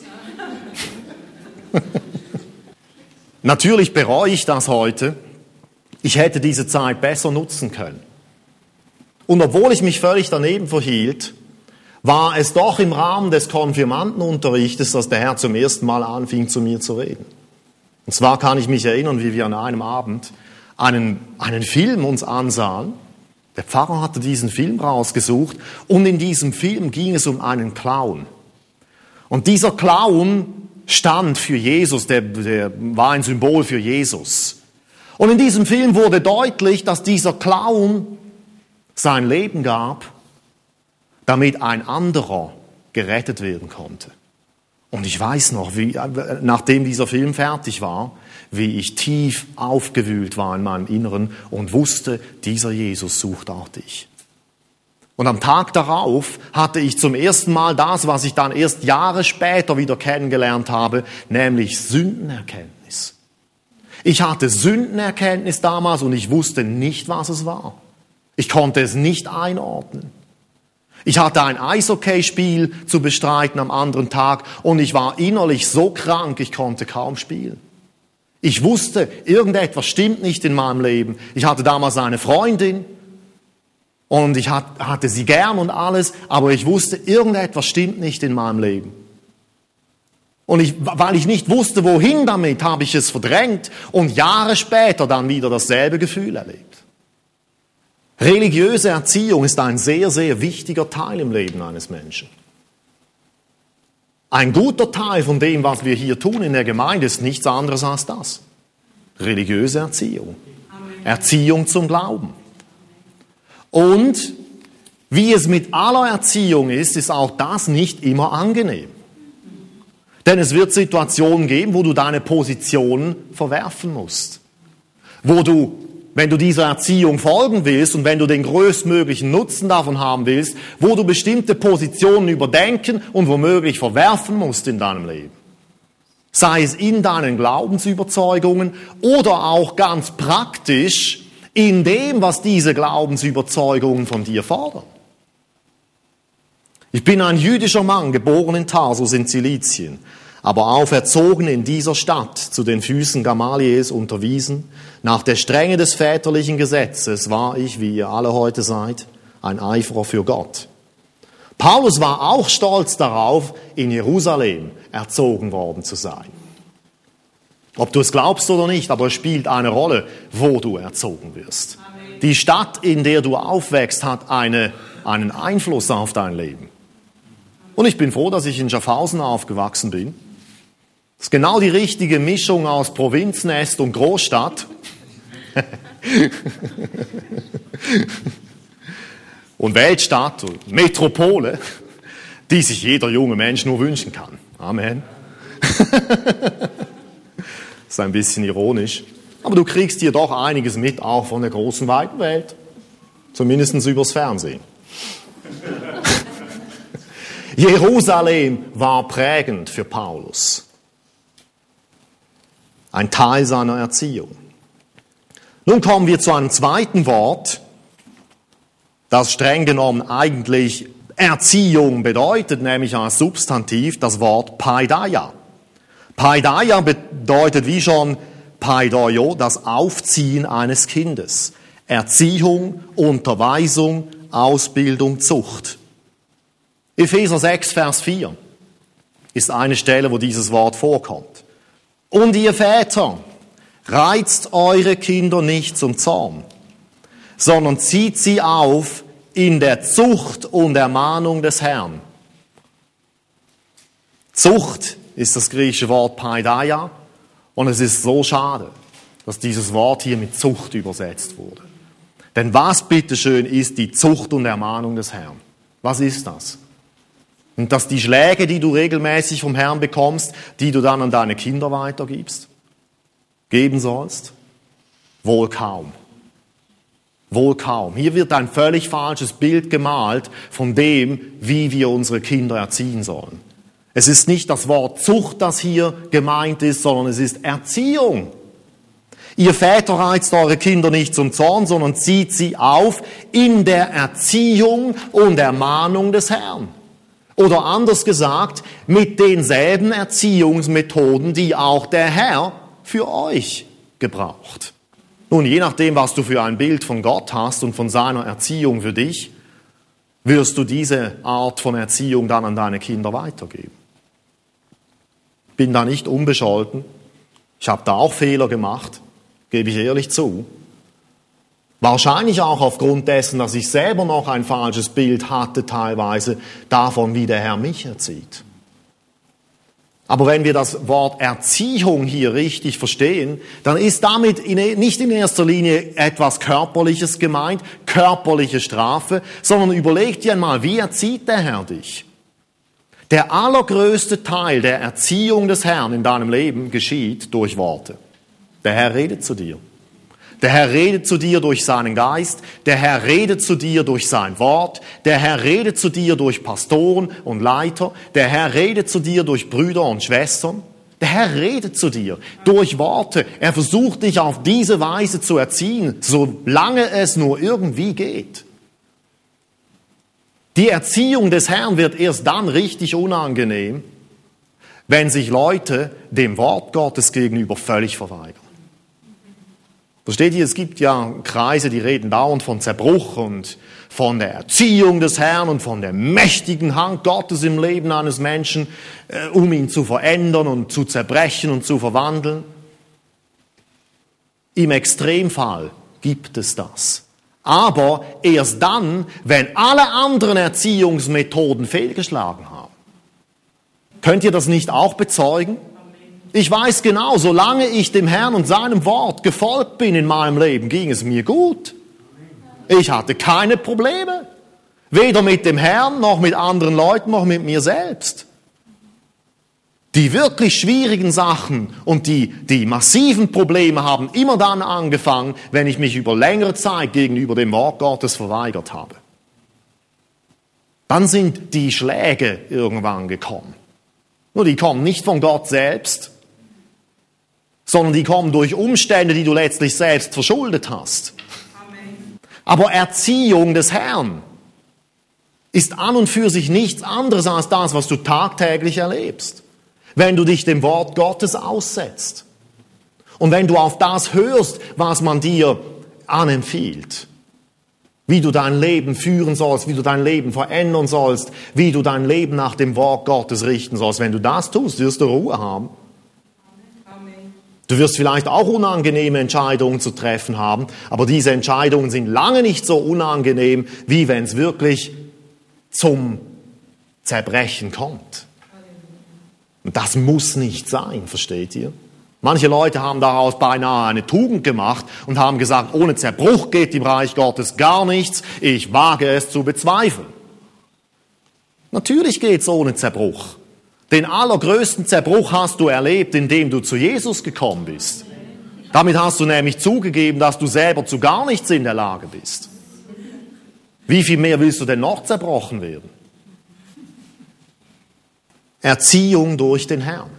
Natürlich bereue ich das heute. Ich hätte diese Zeit besser nutzen können. Und obwohl ich mich völlig daneben verhielt, war es doch im Rahmen des Konfirmandenunterrichtes, dass der Herr zum ersten Mal anfing, zu mir zu reden. Und zwar kann ich mich erinnern, wie wir an einem Abend einen Film uns ansahen. Der Pfarrer hatte diesen Film rausgesucht und in diesem Film ging es um einen Clown. Und dieser Clown stand für Jesus, der war ein Symbol für Jesus. Und in diesem Film wurde deutlich, dass dieser Clown sein Leben gab, damit ein anderer gerettet werden konnte. Und ich weiß noch, nachdem dieser Film fertig war, wie ich tief aufgewühlt war in meinem Inneren und wusste, dieser Jesus sucht auch dich. Und am Tag darauf hatte ich zum ersten Mal das, was ich dann erst Jahre später wieder kennengelernt habe, nämlich Sündenerkenntnis. Ich hatte Sündenerkenntnis damals und ich wusste nicht, was es war. Ich konnte es nicht einordnen. Ich hatte ein Eishockeyspiel zu bestreiten am anderen Tag und ich war innerlich so krank, ich konnte kaum spielen. Ich wusste, irgendetwas stimmt nicht in meinem Leben. Ich hatte damals eine Freundin und ich hatte sie gern und alles, aber ich wusste, irgendetwas stimmt nicht in meinem Leben. Und weil ich nicht wusste, wohin damit, habe ich es verdrängt und Jahre später dann wieder dasselbe Gefühl erlebt. Religiöse Erziehung ist ein sehr, sehr wichtiger Teil im Leben eines Menschen. Ein guter Teil von dem, was wir hier tun in der Gemeinde, ist nichts anderes als das. Religiöse Erziehung. Amen. Erziehung zum Glauben. Und wie es mit aller Erziehung ist auch das nicht immer angenehm. Denn es wird Situationen geben, wo du deine Position verwerfen musst. Wo du, wenn du dieser Erziehung folgen willst und wenn du den größtmöglichen Nutzen davon haben willst, wo du bestimmte Positionen überdenken und womöglich verwerfen musst in deinem Leben. Sei es in deinen Glaubensüberzeugungen oder auch ganz praktisch in dem, was diese Glaubensüberzeugungen von dir fordern. Ich bin ein jüdischer Mann, geboren in Tarsus in Zilizien, aber auferzogen in dieser Stadt, zu den Füßen Gamaliels unterwiesen. Nach der Strenge des väterlichen Gesetzes war ich, wie ihr alle heute seid, ein Eiferer für Gott. Paulus war auch stolz darauf, in Jerusalem erzogen worden zu sein. Ob du es glaubst oder nicht, aber es spielt eine Rolle, wo du erzogen wirst. Amen. Die Stadt, in der du aufwächst, hat einen Einfluss auf dein Leben. Und ich bin froh, dass ich in Schaffhausen aufgewachsen bin. Das ist genau die richtige Mischung aus Provinznest und Großstadt. Und Weltstadt und Metropole, die sich jeder junge Mensch nur wünschen kann. Amen. Das ist ein bisschen ironisch. Aber du kriegst hier doch einiges mit, auch von der großen, weiten Welt. Zumindest übers Fernsehen. Jerusalem war prägend für Paulus. Ein Teil seiner Erziehung. Nun kommen wir zu einem zweiten Wort, das streng genommen eigentlich Erziehung bedeutet, nämlich als Substantiv das Wort Paideia. Paideia bedeutet wie schon Paideio, das Aufziehen eines Kindes. Erziehung, Unterweisung, Ausbildung, Zucht. Epheser 6, Vers 4 ist eine Stelle, wo dieses Wort vorkommt. Und ihr Väter, reizt eure Kinder nicht zum Zorn, sondern zieht sie auf in der Zucht und Ermahnung des Herrn. Zucht ist das griechische Wort Paideia und es ist so schade, dass dieses Wort hier mit Zucht übersetzt wurde. Denn was bitteschön ist die Zucht und Ermahnung des Herrn? Was ist das? Und dass die Schläge, die du regelmäßig vom Herrn bekommst, die du dann an deine Kinder weitergibst, geben sollst? Wohl kaum. Wohl kaum. Hier wird ein völlig falsches Bild gemalt von dem, wie wir unsere Kinder erziehen sollen. Es ist nicht das Wort Zucht, das hier gemeint ist, sondern es ist Erziehung. Ihr Väter reizt eure Kinder nicht zum Zorn, sondern zieht sie auf in der Erziehung und Ermahnung des Herrn. Oder anders gesagt, mit denselben Erziehungsmethoden, die auch der Herr für euch gebraucht. Nun, je nachdem, was du für ein Bild von Gott hast und von seiner Erziehung für dich, wirst du diese Art von Erziehung dann an deine Kinder weitergeben. Bin da nicht unbescholten. Ich habe da auch Fehler gemacht, gebe ich ehrlich zu. Wahrscheinlich auch aufgrund dessen, dass ich selber noch ein falsches Bild hatte, teilweise davon, wie der Herr mich erzieht. Aber wenn wir das Wort Erziehung hier richtig verstehen, dann ist damit nicht in erster Linie etwas Körperliches gemeint, körperliche Strafe, sondern überleg dir einmal, wie erzieht der Herr dich? Der allergrößte Teil der Erziehung des Herrn in deinem Leben geschieht durch Worte. Der Herr redet zu dir. Der Herr redet zu dir durch seinen Geist, der Herr redet zu dir durch sein Wort, der Herr redet zu dir durch Pastoren und Leiter, der Herr redet zu dir durch Brüder und Schwestern. Der Herr redet zu dir durch Worte. Er versucht dich auf diese Weise zu erziehen, solange es nur irgendwie geht. Die Erziehung des Herrn wird erst dann richtig unangenehm, wenn sich Leute dem Wort Gottes gegenüber völlig verweigern. Versteht ihr, es gibt ja Kreise, die reden dauernd von Zerbruch und von der Erziehung des Herrn und von der mächtigen Hand Gottes im Leben eines Menschen, um ihn zu verändern und zu zerbrechen und zu verwandeln. Im Extremfall gibt es das. Aber erst dann, wenn alle anderen Erziehungsmethoden fehlgeschlagen haben. Könnt ihr das nicht auch bezeugen? Ich weiß genau, solange ich dem Herrn und seinem Wort gefolgt bin in meinem Leben, ging es mir gut. Ich hatte keine Probleme. Weder mit dem Herrn, noch mit anderen Leuten, noch mit mir selbst. Die wirklich schwierigen Sachen und die massiven Probleme haben immer dann angefangen, wenn ich mich über längere Zeit gegenüber dem Wort Gottes verweigert habe. Dann sind die Schläge irgendwann gekommen. Nur die kommen nicht von Gott selbst, sondern die kommen durch Umstände, die du letztlich selbst verschuldet hast. Amen. Aber Erziehung des Herrn ist an und für sich nichts anderes als das, was du tagtäglich erlebst. Wenn du dich dem Wort Gottes aussetzt und wenn du auf das hörst, was man dir anempfiehlt, wie du dein Leben führen sollst, wie du dein Leben verändern sollst, wie du dein Leben nach dem Wort Gottes richten sollst. Wenn du das tust, wirst du Ruhe haben. Du wirst vielleicht auch unangenehme Entscheidungen zu treffen haben, aber diese Entscheidungen sind lange nicht so unangenehm, wie wenn es wirklich zum Zerbrechen kommt. Und das muss nicht sein, versteht ihr? Manche Leute haben daraus beinahe eine Tugend gemacht und haben gesagt, ohne Zerbruch geht im Reich Gottes gar nichts, ich wage es zu bezweifeln. Natürlich geht's ohne Zerbruch. Den allergrößten Zerbruch hast du erlebt, indem du zu Jesus gekommen bist. Damit hast du nämlich zugegeben, dass du selber zu gar nichts in der Lage bist. Wie viel mehr willst du denn noch zerbrochen werden? Erziehung durch den Herrn.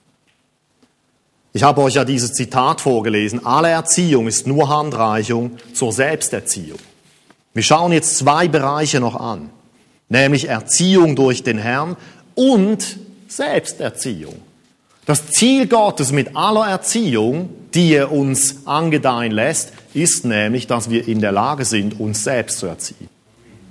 Ich habe euch ja dieses Zitat vorgelesen. Alle Erziehung ist nur Handreichung zur Selbsterziehung. Wir schauen jetzt 2 Bereiche noch an. Nämlich Erziehung durch den Herrn und Selbsterziehung. Das Ziel Gottes mit aller Erziehung, die er uns angedeihen lässt, ist nämlich, dass wir in der Lage sind, uns selbst zu erziehen.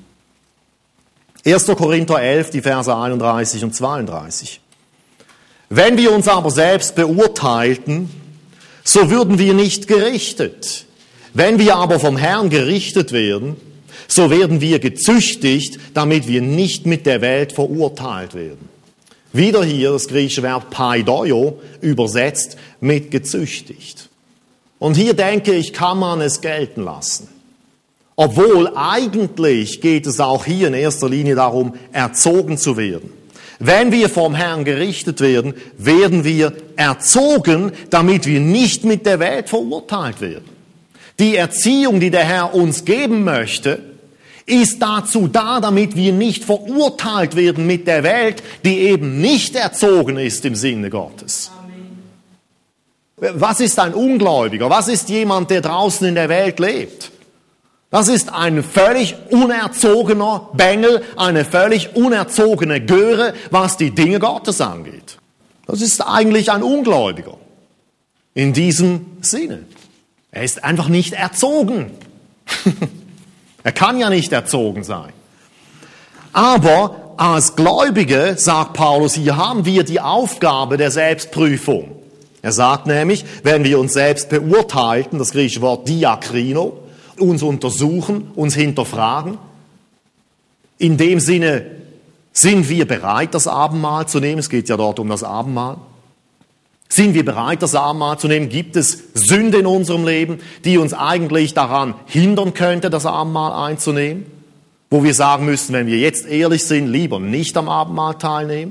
1. Korinther 11, die Verse 31 und 32. Wenn wir uns aber selbst beurteilten, so würden wir nicht gerichtet. Wenn wir aber vom Herrn gerichtet werden, so werden wir gezüchtigt, damit wir nicht mit der Welt verurteilt werden. Wieder hier das griechische Verb paidoio, übersetzt mit gezüchtigt. Und hier denke ich, kann man es gelten lassen. Obwohl eigentlich geht es auch hier in erster Linie darum, erzogen zu werden. Wenn wir vom Herrn gerichtet werden, werden wir erzogen, damit wir nicht mit der Welt verurteilt werden. Die Erziehung, die der Herr uns geben möchte, ist dazu da, damit wir nicht verurteilt werden mit der Welt, die eben nicht erzogen ist im Sinne Gottes. Amen. Was ist ein Ungläubiger? Was ist jemand, der draußen in der Welt lebt? Das ist ein völlig unerzogener Bengel, eine völlig unerzogene Göre, was die Dinge Gottes angeht. Das ist eigentlich ein Ungläubiger. In diesem Sinne. Er ist einfach nicht erzogen. Er kann ja nicht erzogen sein. Aber als Gläubige, sagt Paulus, hier haben wir die Aufgabe der Selbstprüfung. Er sagt nämlich, wenn wir uns selbst beurteilten, das griechische Wort diakrino, uns untersuchen, uns hinterfragen. In dem Sinne sind wir bereit, das Abendmahl zu nehmen. Es geht ja dort um das Abendmahl. Sind wir bereit, das Abendmahl zu nehmen? Gibt es Sünde in unserem Leben, die uns eigentlich daran hindern könnte, das Abendmahl einzunehmen? Wo wir sagen müssen, wenn wir jetzt ehrlich sind, lieber nicht am Abendmahl teilnehmen?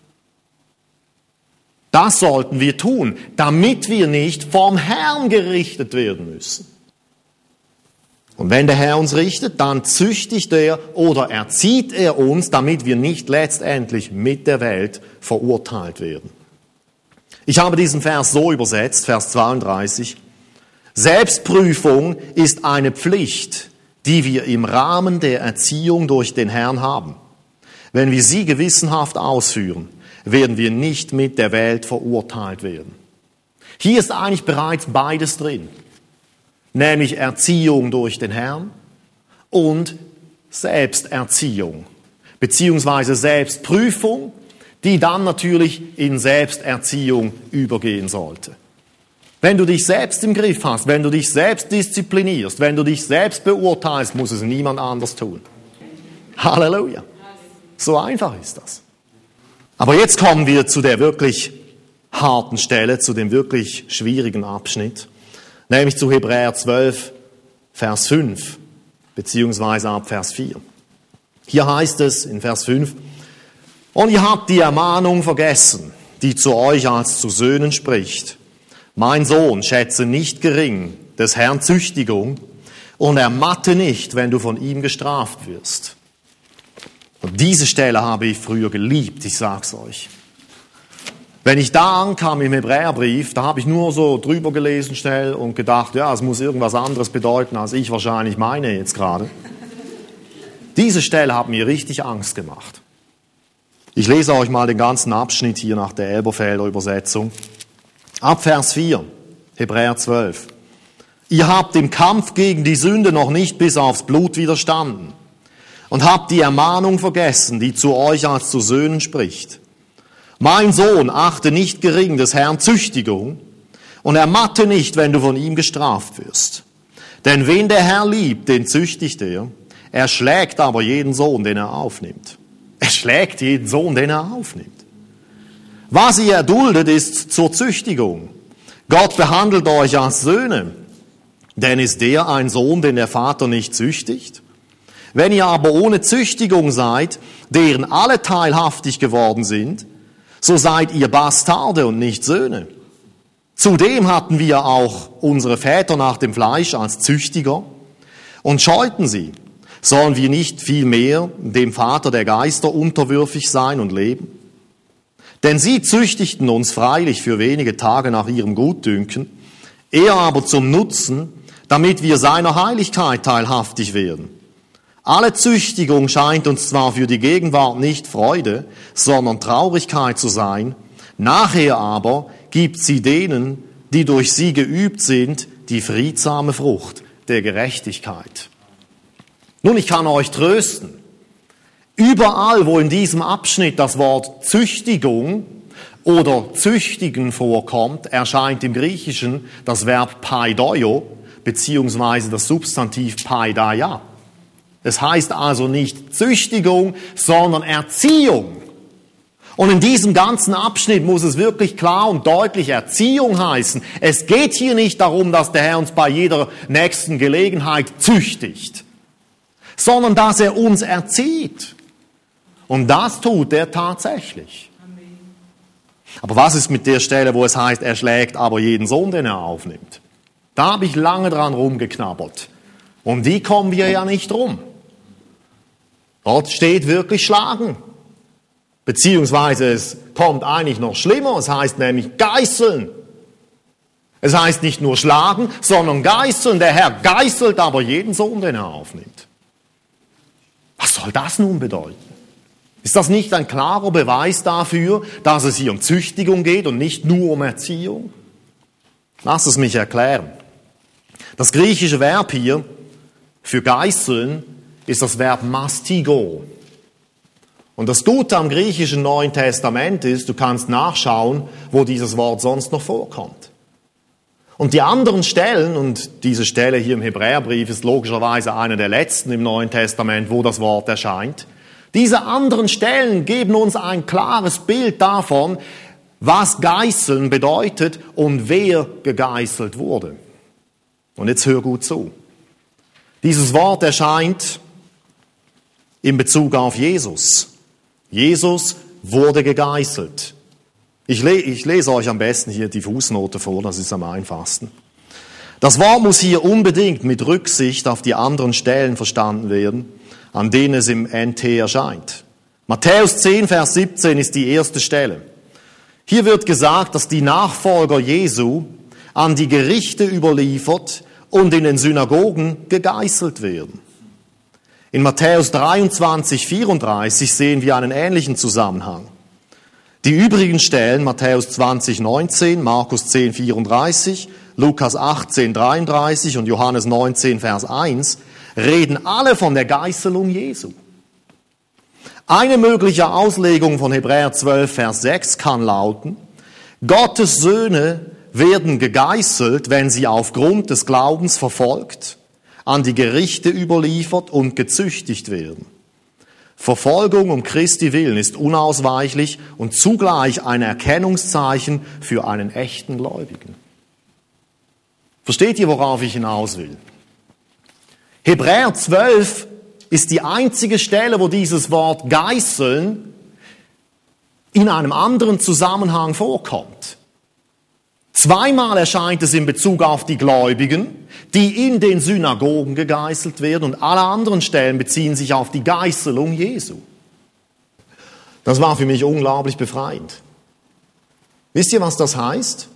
Das sollten wir tun, damit wir nicht vom Herrn gerichtet werden müssen. Und wenn der Herr uns richtet, dann züchtigt er oder erzieht er uns, damit wir nicht letztendlich mit der Welt verurteilt werden. Ich habe diesen Vers so übersetzt, Vers 32. Selbstprüfung ist eine Pflicht, die wir im Rahmen der Erziehung durch den Herrn haben. Wenn wir sie gewissenhaft ausführen, werden wir nicht mit der Welt verurteilt werden. Hier ist eigentlich bereits beides drin. Nämlich Erziehung durch den Herrn und Selbsterziehung, beziehungsweise Selbstprüfung, die dann natürlich in Selbsterziehung übergehen sollte. Wenn du dich selbst im Griff hast, wenn du dich selbst disziplinierst, wenn du dich selbst beurteilst, muss es niemand anders tun. Halleluja. So einfach ist das. Aber jetzt kommen wir zu der wirklich harten Stelle, zu dem wirklich schwierigen Abschnitt. Nämlich zu Hebräer 12, Vers 5, beziehungsweise ab Vers 4. Hier heißt es in Vers 5, und ihr habt die Ermahnung vergessen, die zu euch als zu Söhnen spricht. Mein Sohn, schätze nicht gering des Herrn Züchtigung und ermatte nicht, wenn du von ihm gestraft wirst. Und diese Stelle habe ich früher geliebt, ich sag's euch. Wenn ich da ankam im Hebräerbrief, da habe ich nur so drüber gelesen schnell und gedacht, ja, es muss irgendwas anderes bedeuten, als ich wahrscheinlich meine jetzt gerade. Diese Stelle hat mir richtig Angst gemacht. Ich lese euch mal den ganzen Abschnitt hier nach der Elberfelder Übersetzung. Ab Vers 4, Hebräer 12. Ihr habt im Kampf gegen die Sünde noch nicht bis aufs Blut widerstanden und habt die Ermahnung vergessen, die zu euch als zu Söhnen spricht. Mein Sohn, achte nicht gering des Herrn Züchtigung und ermatte nicht, wenn du von ihm gestraft wirst. Denn wen der Herr liebt, den züchtigt er. Er schlägt aber jeden Sohn, den er aufnimmt. Er schlägt jeden Sohn, den er aufnimmt. Was ihr erduldet, ist zur Züchtigung. Gott behandelt euch als Söhne. Denn ist der ein Sohn, den der Vater nicht züchtigt? Wenn ihr aber ohne Züchtigung seid, deren alle teilhaftig geworden sind, so seid ihr Bastarde und nicht Söhne. Zudem hatten wir auch unsere Väter nach dem Fleisch als Züchtiger und scheuten sie. Sollen wir nicht vielmehr dem Vater der Geister unterwürfig sein und leben? Denn sie züchtigten uns freilich für wenige Tage nach ihrem Gutdünken, er aber zum Nutzen, damit wir seiner Heiligkeit teilhaftig werden. Alle Züchtigung scheint uns zwar für die Gegenwart nicht Freude, sondern Traurigkeit zu sein, nachher aber gibt sie denen, die durch sie geübt sind, die friedsame Frucht der Gerechtigkeit. Nun, ich kann euch trösten. Überall, wo in diesem Abschnitt das Wort Züchtigung oder Züchtigen vorkommt, erscheint im Griechischen das Verb paideio beziehungsweise das Substantiv paideia. Es heißt also nicht Züchtigung, sondern Erziehung. Und in diesem ganzen Abschnitt muss es wirklich klar und deutlich Erziehung heißen. Es geht hier nicht darum, dass der Herr uns bei jeder nächsten Gelegenheit züchtigt, sondern dass er uns erzieht. Und das tut er tatsächlich. Aber was ist mit der Stelle, wo es heißt, er schlägt aber jeden Sohn, den er aufnimmt? Da habe ich lange dran rumgeknabbert. Um die kommen wir ja nicht rum. Dort steht wirklich schlagen. Beziehungsweise es kommt eigentlich noch schlimmer, es heißt nämlich geißeln. Es heißt nicht nur schlagen, sondern geißeln. Der Herr geißelt aber jeden Sohn, den er aufnimmt. Was soll das nun bedeuten? Ist das nicht ein klarer Beweis dafür, dass es hier um Züchtigung geht und nicht nur um Erziehung? Lass es mich erklären. Das griechische Verb hier für geißeln ist das Verb mastigo. Und das Gute am griechischen Neuen Testament ist, du kannst nachschauen, wo dieses Wort sonst noch vorkommt. Und die anderen Stellen, und diese Stelle hier im Hebräerbrief ist logischerweise eine der letzten im Neuen Testament, wo das Wort erscheint, diese anderen Stellen geben uns ein klares Bild davon, was Geißeln bedeutet und wer gegeißelt wurde. Und jetzt hör gut zu. Dieses Wort erscheint in Bezug auf Jesus. Jesus wurde gegeißelt. Ich lese euch am besten hier die Fußnote vor, das ist am einfachsten. Das Wort muss hier unbedingt mit Rücksicht auf die anderen Stellen verstanden werden, an denen es im NT erscheint. Matthäus 10, Vers 17 ist die erste Stelle. Hier wird gesagt, dass die Nachfolger Jesu an die Gerichte überliefert und in den Synagogen gegeißelt werden. In Matthäus 23, 34 sehen wir einen ähnlichen Zusammenhang. Die übrigen Stellen, Matthäus 20, 19, Markus 10, 34, Lukas 18, 33 und Johannes 19, Vers 1, reden alle von der Geißelung Jesu. Eine mögliche Auslegung von Hebräer 12, Vers 6 kann lauten, Gottes Söhne werden gegeißelt, wenn sie aufgrund des Glaubens verfolgt, an die Gerichte überliefert und gezüchtigt werden. Verfolgung um Christi willen ist unausweichlich und zugleich ein Erkennungszeichen für einen echten Gläubigen. Versteht ihr, worauf ich hinaus will? Hebräer 12 ist die einzige Stelle, wo dieses Wort geißeln in einem anderen Zusammenhang vorkommt. Zweimal erscheint es in Bezug auf die Gläubigen, die in den Synagogen gegeißelt werden, und alle anderen Stellen beziehen sich auf die Geißelung Jesu. Das war für mich unglaublich befreiend. Wisst ihr, was das heißt?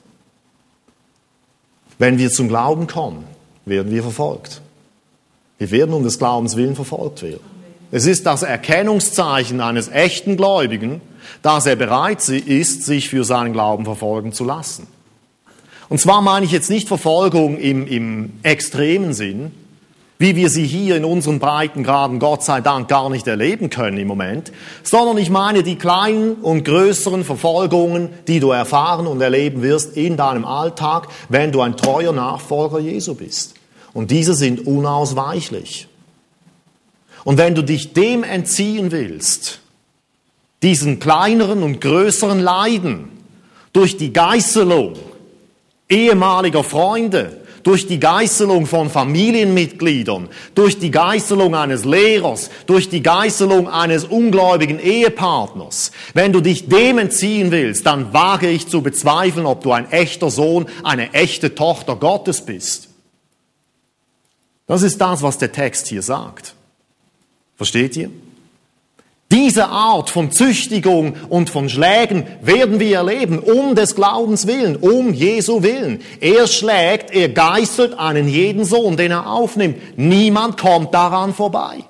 Wenn wir zum Glauben kommen, werden wir verfolgt. Wir werden um des Glaubens willen verfolgt werden. Es ist das Erkennungszeichen eines echten Gläubigen, dass er bereit ist, sich für seinen Glauben verfolgen zu lassen. Und zwar meine ich jetzt nicht Verfolgung im extremen Sinn, wie wir sie hier in unseren Breitengraden Gott sei Dank gar nicht erleben können im Moment, sondern ich meine die kleinen und größeren Verfolgungen, die du erfahren und erleben wirst in deinem Alltag, wenn du ein treuer Nachfolger Jesu bist. Und diese sind unausweichlich. Und wenn du dich dem entziehen willst, diesen kleineren und größeren Leiden durch die Geißelung ehemaliger Freunde, durch die Geißelung von Familienmitgliedern, durch die Geißelung eines Lehrers, durch die Geißelung eines ungläubigen Ehepartners. Wenn du dich dem entziehen willst, dann wage ich zu bezweifeln, ob du ein echter Sohn, eine echte Tochter Gottes bist. Das ist das, was der Text hier sagt. Versteht ihr? Diese Art von Züchtigung und von Schlägen werden wir erleben, um des Glaubens willen, um Jesu willen. Er schlägt, er geißelt einen jeden Sohn, den er aufnimmt. Niemand kommt daran vorbei.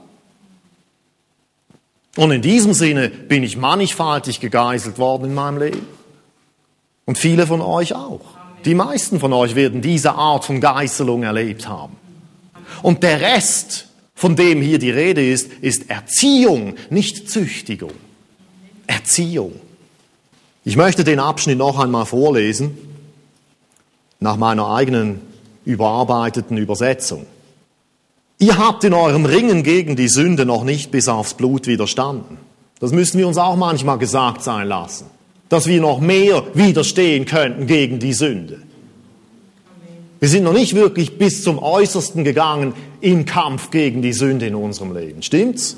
Und in diesem Sinne bin ich mannigfaltig gegeißelt worden in meinem Leben. Und viele von euch auch. Die meisten von euch werden diese Art von Geißelung erlebt haben. Und der Rest von dem hier die Rede ist Erziehung, nicht Züchtigung. Erziehung. Ich möchte den Abschnitt noch einmal vorlesen, nach meiner eigenen überarbeiteten Übersetzung. Ihr habt in eurem Ringen gegen die Sünde noch nicht bis aufs Blut widerstanden. Das müssen wir uns auch manchmal gesagt sein lassen, dass wir noch mehr widerstehen könnten gegen die Sünde. Wir sind noch nicht wirklich bis zum Äußersten gegangen im Kampf gegen die Sünde in unserem Leben. Stimmt's?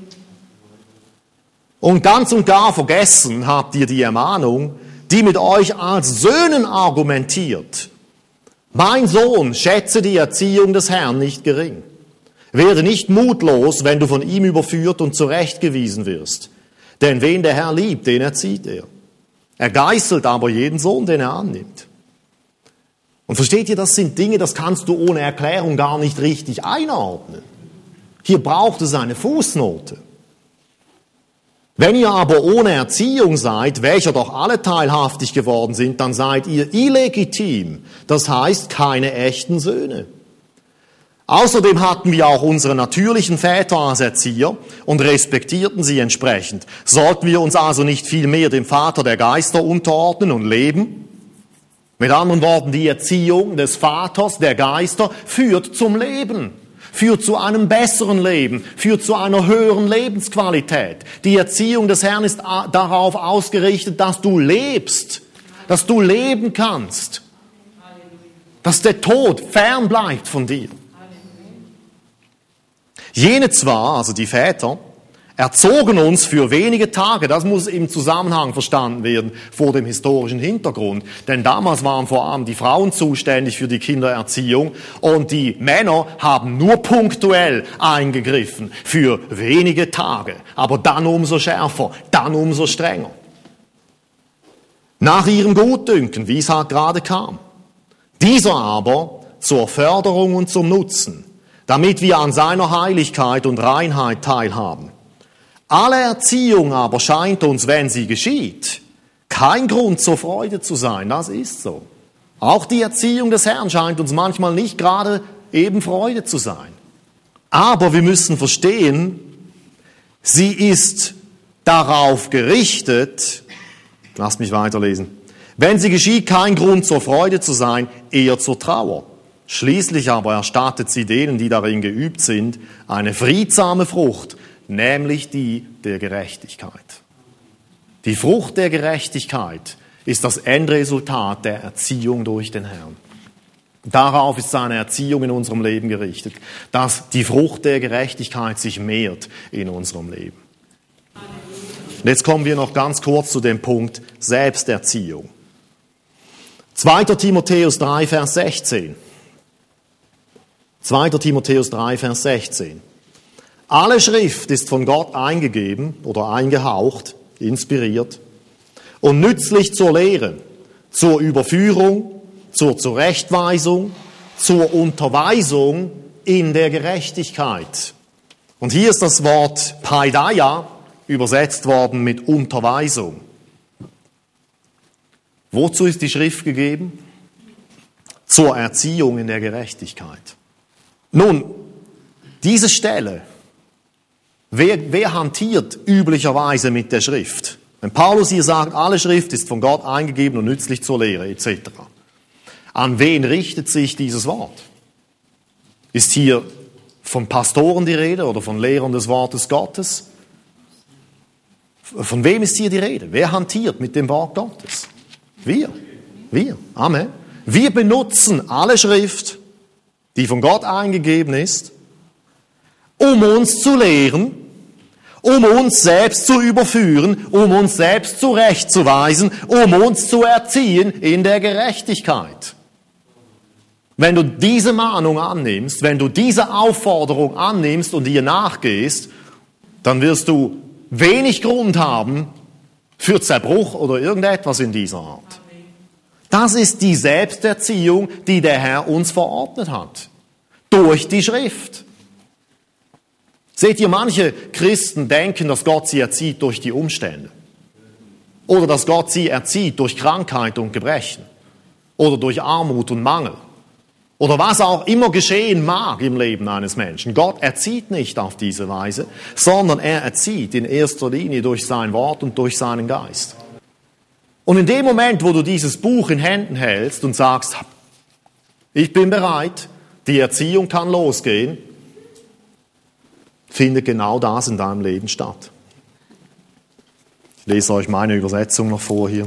Und ganz und gar vergessen habt ihr die Ermahnung, die mit euch als Söhnen argumentiert. Mein Sohn, schätze die Erziehung des Herrn nicht gering. Werde nicht mutlos, wenn du von ihm überführt und zurechtgewiesen wirst. Denn wen der Herr liebt, den erzieht er. Er geißelt aber jeden Sohn, den er annimmt. Und versteht ihr, das sind Dinge, das kannst du ohne Erklärung gar nicht richtig einordnen. Hier braucht es eine Fußnote. Wenn ihr aber ohne Erziehung seid, welcher doch alle teilhaftig geworden sind, dann seid ihr illegitim, das heißt keine echten Söhne. Außerdem hatten wir auch unsere natürlichen Väter als Erzieher und respektierten sie entsprechend. Sollten wir uns also nicht viel mehr dem Vater der Geister unterordnen und leben? Mit anderen Worten, die Erziehung des Vaters der Geister führt zum Leben, führt zu einem besseren Leben, führt zu einer höheren Lebensqualität. Die Erziehung des Herrn ist darauf ausgerichtet, dass du lebst, dass du leben kannst, dass der Tod fern bleibt von dir. Jene zwar, also die Väter, erzogen uns für wenige Tage, das muss im Zusammenhang verstanden werden vor dem historischen Hintergrund, denn damals waren vor allem die Frauen zuständig für die Kindererziehung und die Männer haben nur punktuell eingegriffen für wenige Tage, aber dann umso schärfer, dann umso strenger. Nach ihrem Gutdünken, wie es halt gerade kam. Dieser aber zur Förderung und zum Nutzen, damit wir an seiner Heiligkeit und Reinheit teilhaben. Alle Erziehung aber scheint uns, wenn sie geschieht, kein Grund zur Freude zu sein. Das ist so. Auch die Erziehung des Herrn scheint uns manchmal nicht gerade eben Freude zu sein. Aber wir müssen verstehen, sie ist darauf gerichtet, lasst mich weiterlesen, wenn sie geschieht, kein Grund zur Freude zu sein, eher zur Trauer. Schließlich aber erstattet sie denen, die darin geübt sind, eine friedsame Frucht, nämlich die der Gerechtigkeit. Die Frucht der Gerechtigkeit ist das Endresultat der Erziehung durch den Herrn. Darauf ist seine Erziehung in unserem Leben gerichtet, dass die Frucht der Gerechtigkeit sich mehrt in unserem Leben. Und jetzt kommen wir noch ganz kurz zu dem Punkt Selbsterziehung. 2. Timotheus 3, Vers 16. 2. Timotheus 3, Vers 16. Alle Schrift ist von Gott eingegeben oder eingehaucht, inspiriert und nützlich zur Lehre, zur Überführung, zur Zurechtweisung, zur Unterweisung in der Gerechtigkeit. Und hier ist das Wort Paideia übersetzt worden mit Unterweisung. Wozu ist die Schrift gegeben? Zur Erziehung in der Gerechtigkeit. Nun, diese Stelle, wer hantiert üblicherweise mit der Schrift? Wenn Paulus hier sagt, alle Schrift ist von Gott eingegeben und nützlich zur Lehre, etc. An wen richtet sich dieses Wort? Ist hier von Pastoren die Rede oder von Lehrern des Wortes Gottes? Von wem ist hier die Rede? Wer hantiert mit dem Wort Gottes? Wir. Amen. Wir benutzen alle Schrift, die von Gott eingegeben ist, um uns zu lehren, um uns selbst zu überführen, um uns selbst zurechtzuweisen, um uns zu erziehen in der Gerechtigkeit. Wenn du diese Mahnung annimmst, wenn du diese Aufforderung annimmst und ihr nachgehst, dann wirst du wenig Grund haben für Zerbruch oder irgendetwas in dieser Art. Das ist die Selbsterziehung, die der Herr uns verordnet hat. Durch die Schrift. Seht ihr, manche Christen denken, dass Gott sie erzieht durch die Umstände. Oder dass Gott sie erzieht durch Krankheit und Gebrechen. Oder durch Armut und Mangel. oder was auch immer geschehen mag im Leben eines Menschen. Gott erzieht nicht auf diese Weise, sondern er erzieht in erster Linie durch sein Wort und durch seinen Geist. Und in dem Moment, wo du dieses Buch in Händen hältst und sagst, ich bin bereit, die Erziehung kann losgehen, findet genau das in deinem Leben statt. Ich lese euch meine Übersetzung noch vor hier.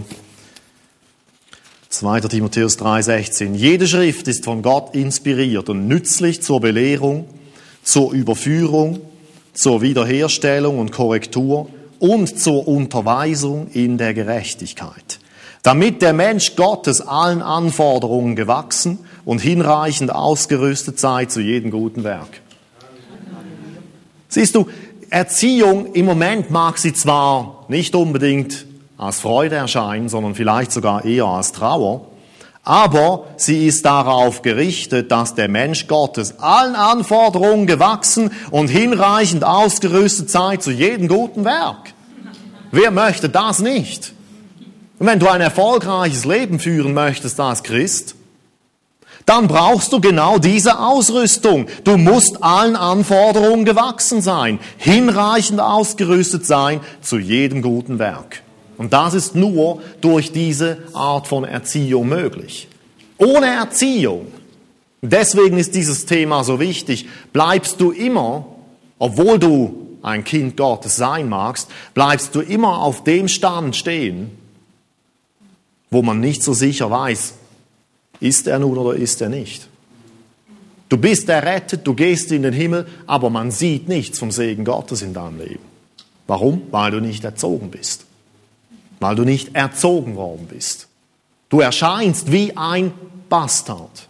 2. Timotheus 3,16. Jede Schrift ist von Gott inspiriert und nützlich zur Belehrung, zur Überführung, zur Wiederherstellung und Korrektur und zur Unterweisung in der Gerechtigkeit, damit der Mensch Gottes allen Anforderungen gewachsen und hinreichend ausgerüstet sei zu jedem guten Werk. Siehst du, Erziehung im Moment mag sie zwar nicht unbedingt als Freude erscheinen, sondern vielleicht sogar eher als Trauer, aber sie ist darauf gerichtet, dass der Mensch Gottes allen Anforderungen gewachsen und hinreichend ausgerüstet sei zu jedem guten Werk. Wer möchte das nicht? Und wenn du ein erfolgreiches Leben führen möchtest als Christ, dann brauchst du genau diese Ausrüstung. Du musst allen Anforderungen gewachsen sein, hinreichend ausgerüstet sein zu jedem guten Werk. Und das ist nur durch diese Art von Erziehung möglich. Ohne Erziehung, deswegen ist dieses Thema so wichtig, bleibst du immer, obwohl du ein Kind Gottes sein magst, bleibst du immer auf dem Stand stehen, wo man nicht so sicher weiß, ist er nun oder ist er nicht. Du bist errettet, du gehst in den Himmel, aber man sieht nichts vom Segen Gottes in deinem Leben. Warum? Weil du nicht erzogen bist. Weil du nicht erzogen worden bist. Du erscheinst wie ein Bastard.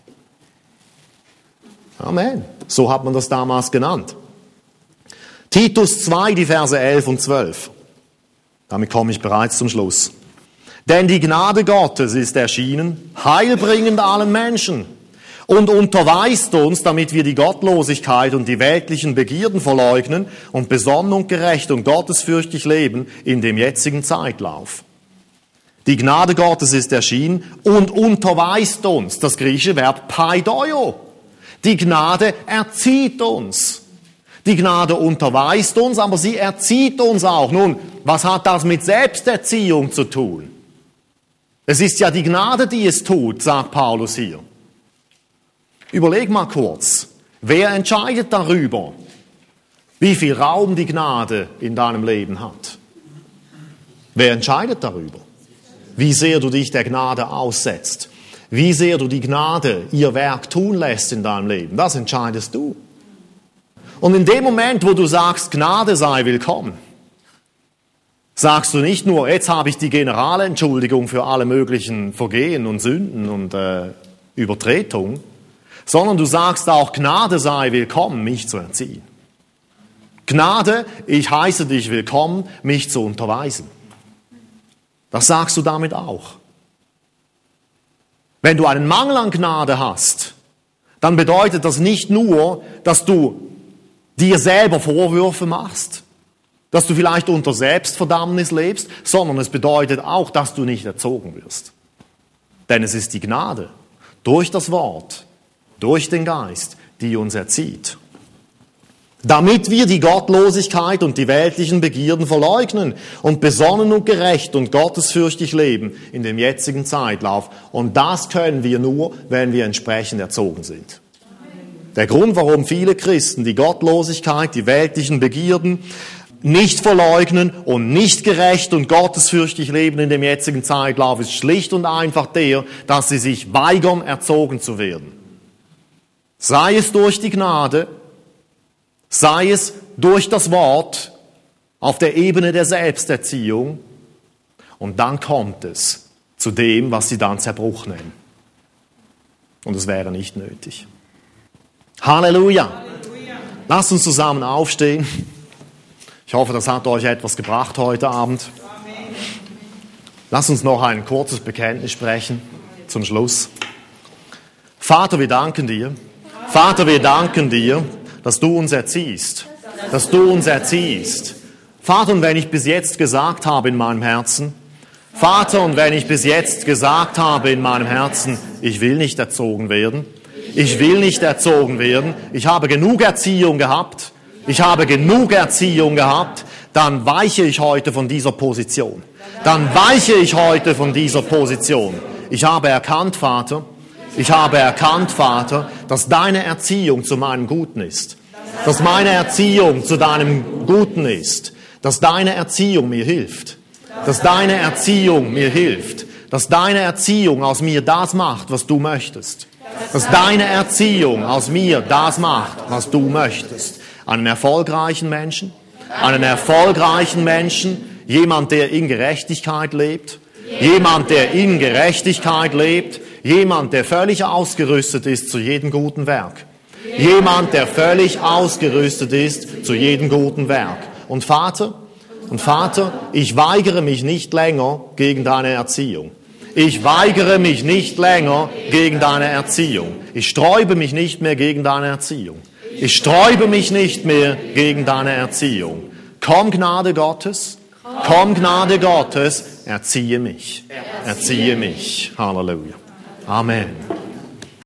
Amen. So hat man das damals genannt. Titus 2, die Verse 11 und 12. Damit komme ich bereits zum Schluss. Denn die Gnade Gottes ist erschienen, heilbringend allen Menschen, und unterweist uns, damit wir die Gottlosigkeit und die weltlichen Begierden verleugnen und besonnen und gerecht und gottesfürchtig leben in dem jetzigen Zeitlauf. Die Gnade Gottes ist erschienen und unterweist uns, das griechische Verb paideio. Die Gnade erzieht uns. Die Gnade unterweist uns, aber sie erzieht uns auch. Nun, was hat das mit Selbsterziehung zu tun? Es ist ja die Gnade, die es tut, sagt Paulus hier. Überleg mal kurz, wer entscheidet darüber, wie viel Raum die Gnade in deinem Leben hat? Wer entscheidet darüber? Wie sehr du dich der Gnade aussetzt? Wie sehr du die Gnade ihr Werk tun lässt in deinem Leben? Das entscheidest du. Und in dem Moment, wo du sagst, Gnade sei willkommen, sagst du nicht nur, jetzt habe ich die Generalentschuldigung für alle möglichen Vergehen und Sünden und Übertretungen, sondern du sagst auch, Gnade sei willkommen, mich zu erziehen. Gnade, ich heiße dich willkommen, mich zu unterweisen. Das sagst du damit auch. Wenn du einen Mangel an Gnade hast, dann bedeutet das nicht nur, dass du dir selber Vorwürfe machst, dass du vielleicht unter Selbstverdammnis lebst, sondern es bedeutet auch, dass du nicht erzogen wirst. Denn es ist die Gnade durch das Wort, durch den Geist, die uns erzieht. Damit wir die Gottlosigkeit und die weltlichen Begierden verleugnen und besonnen und gerecht und gottesfürchtig leben in dem jetzigen Zeitlauf. Und das können wir nur, wenn wir entsprechend erzogen sind. Der Grund, warum viele Christen die Gottlosigkeit, die weltlichen Begierden nicht verleugnen und nicht gerecht und gottesfürchtig leben in dem jetzigen Zeitlauf, ist schlicht und einfach der, dass sie sich weigern, erzogen zu werden. Sei es durch die Gnade, sei es durch das Wort auf der Ebene der Selbsterziehung, und dann kommt es zu dem, was sie dann Zerbruch nennen. Und es wäre nicht nötig. Halleluja! Halleluja. Lasst uns zusammen aufstehen. Ich hoffe, das hat euch etwas gebracht heute Abend. Amen. Lasst uns noch ein kurzes Bekenntnis sprechen zum Schluss. Vater, wir danken dir. Vater, wir danken dir, dass du uns erziehst. Dass du uns erziehst. Vater, und wenn ich bis jetzt gesagt habe in meinem Herzen, Vater, und wenn ich bis jetzt gesagt habe in meinem Herzen, ich will nicht erzogen werden, Ich will nicht erzogen werden. Ich habe genug Erziehung gehabt. Ich habe genug Erziehung gehabt. Dann weiche ich heute von dieser Position. Dann weiche ich heute von dieser Position. Ich habe erkannt, Vater, dass deine Erziehung zu meinem Guten ist. Dass meine Erziehung zu deinem Guten ist. Dass deine Erziehung mir hilft. Dass deine Erziehung mir hilft. Dass deine Erziehung aus mir das macht, was du möchtest. Dass deine Erziehung aus mir das macht, was du möchtest. Einen erfolgreichen Menschen, jemand, der in Gerechtigkeit lebt, jemand, der völlig ausgerüstet ist zu jedem guten Werk. Jemand, der völlig ausgerüstet ist zu jedem guten Werk. Und Vater, ich weigere mich nicht länger gegen deine Erziehung. Ich weigere mich nicht länger gegen deine Erziehung. Ich sträube mich nicht mehr gegen deine Erziehung. Ich sträube mich nicht mehr gegen deine Erziehung. Komm, Gnade Gottes, erziehe mich. Halleluja. Amen.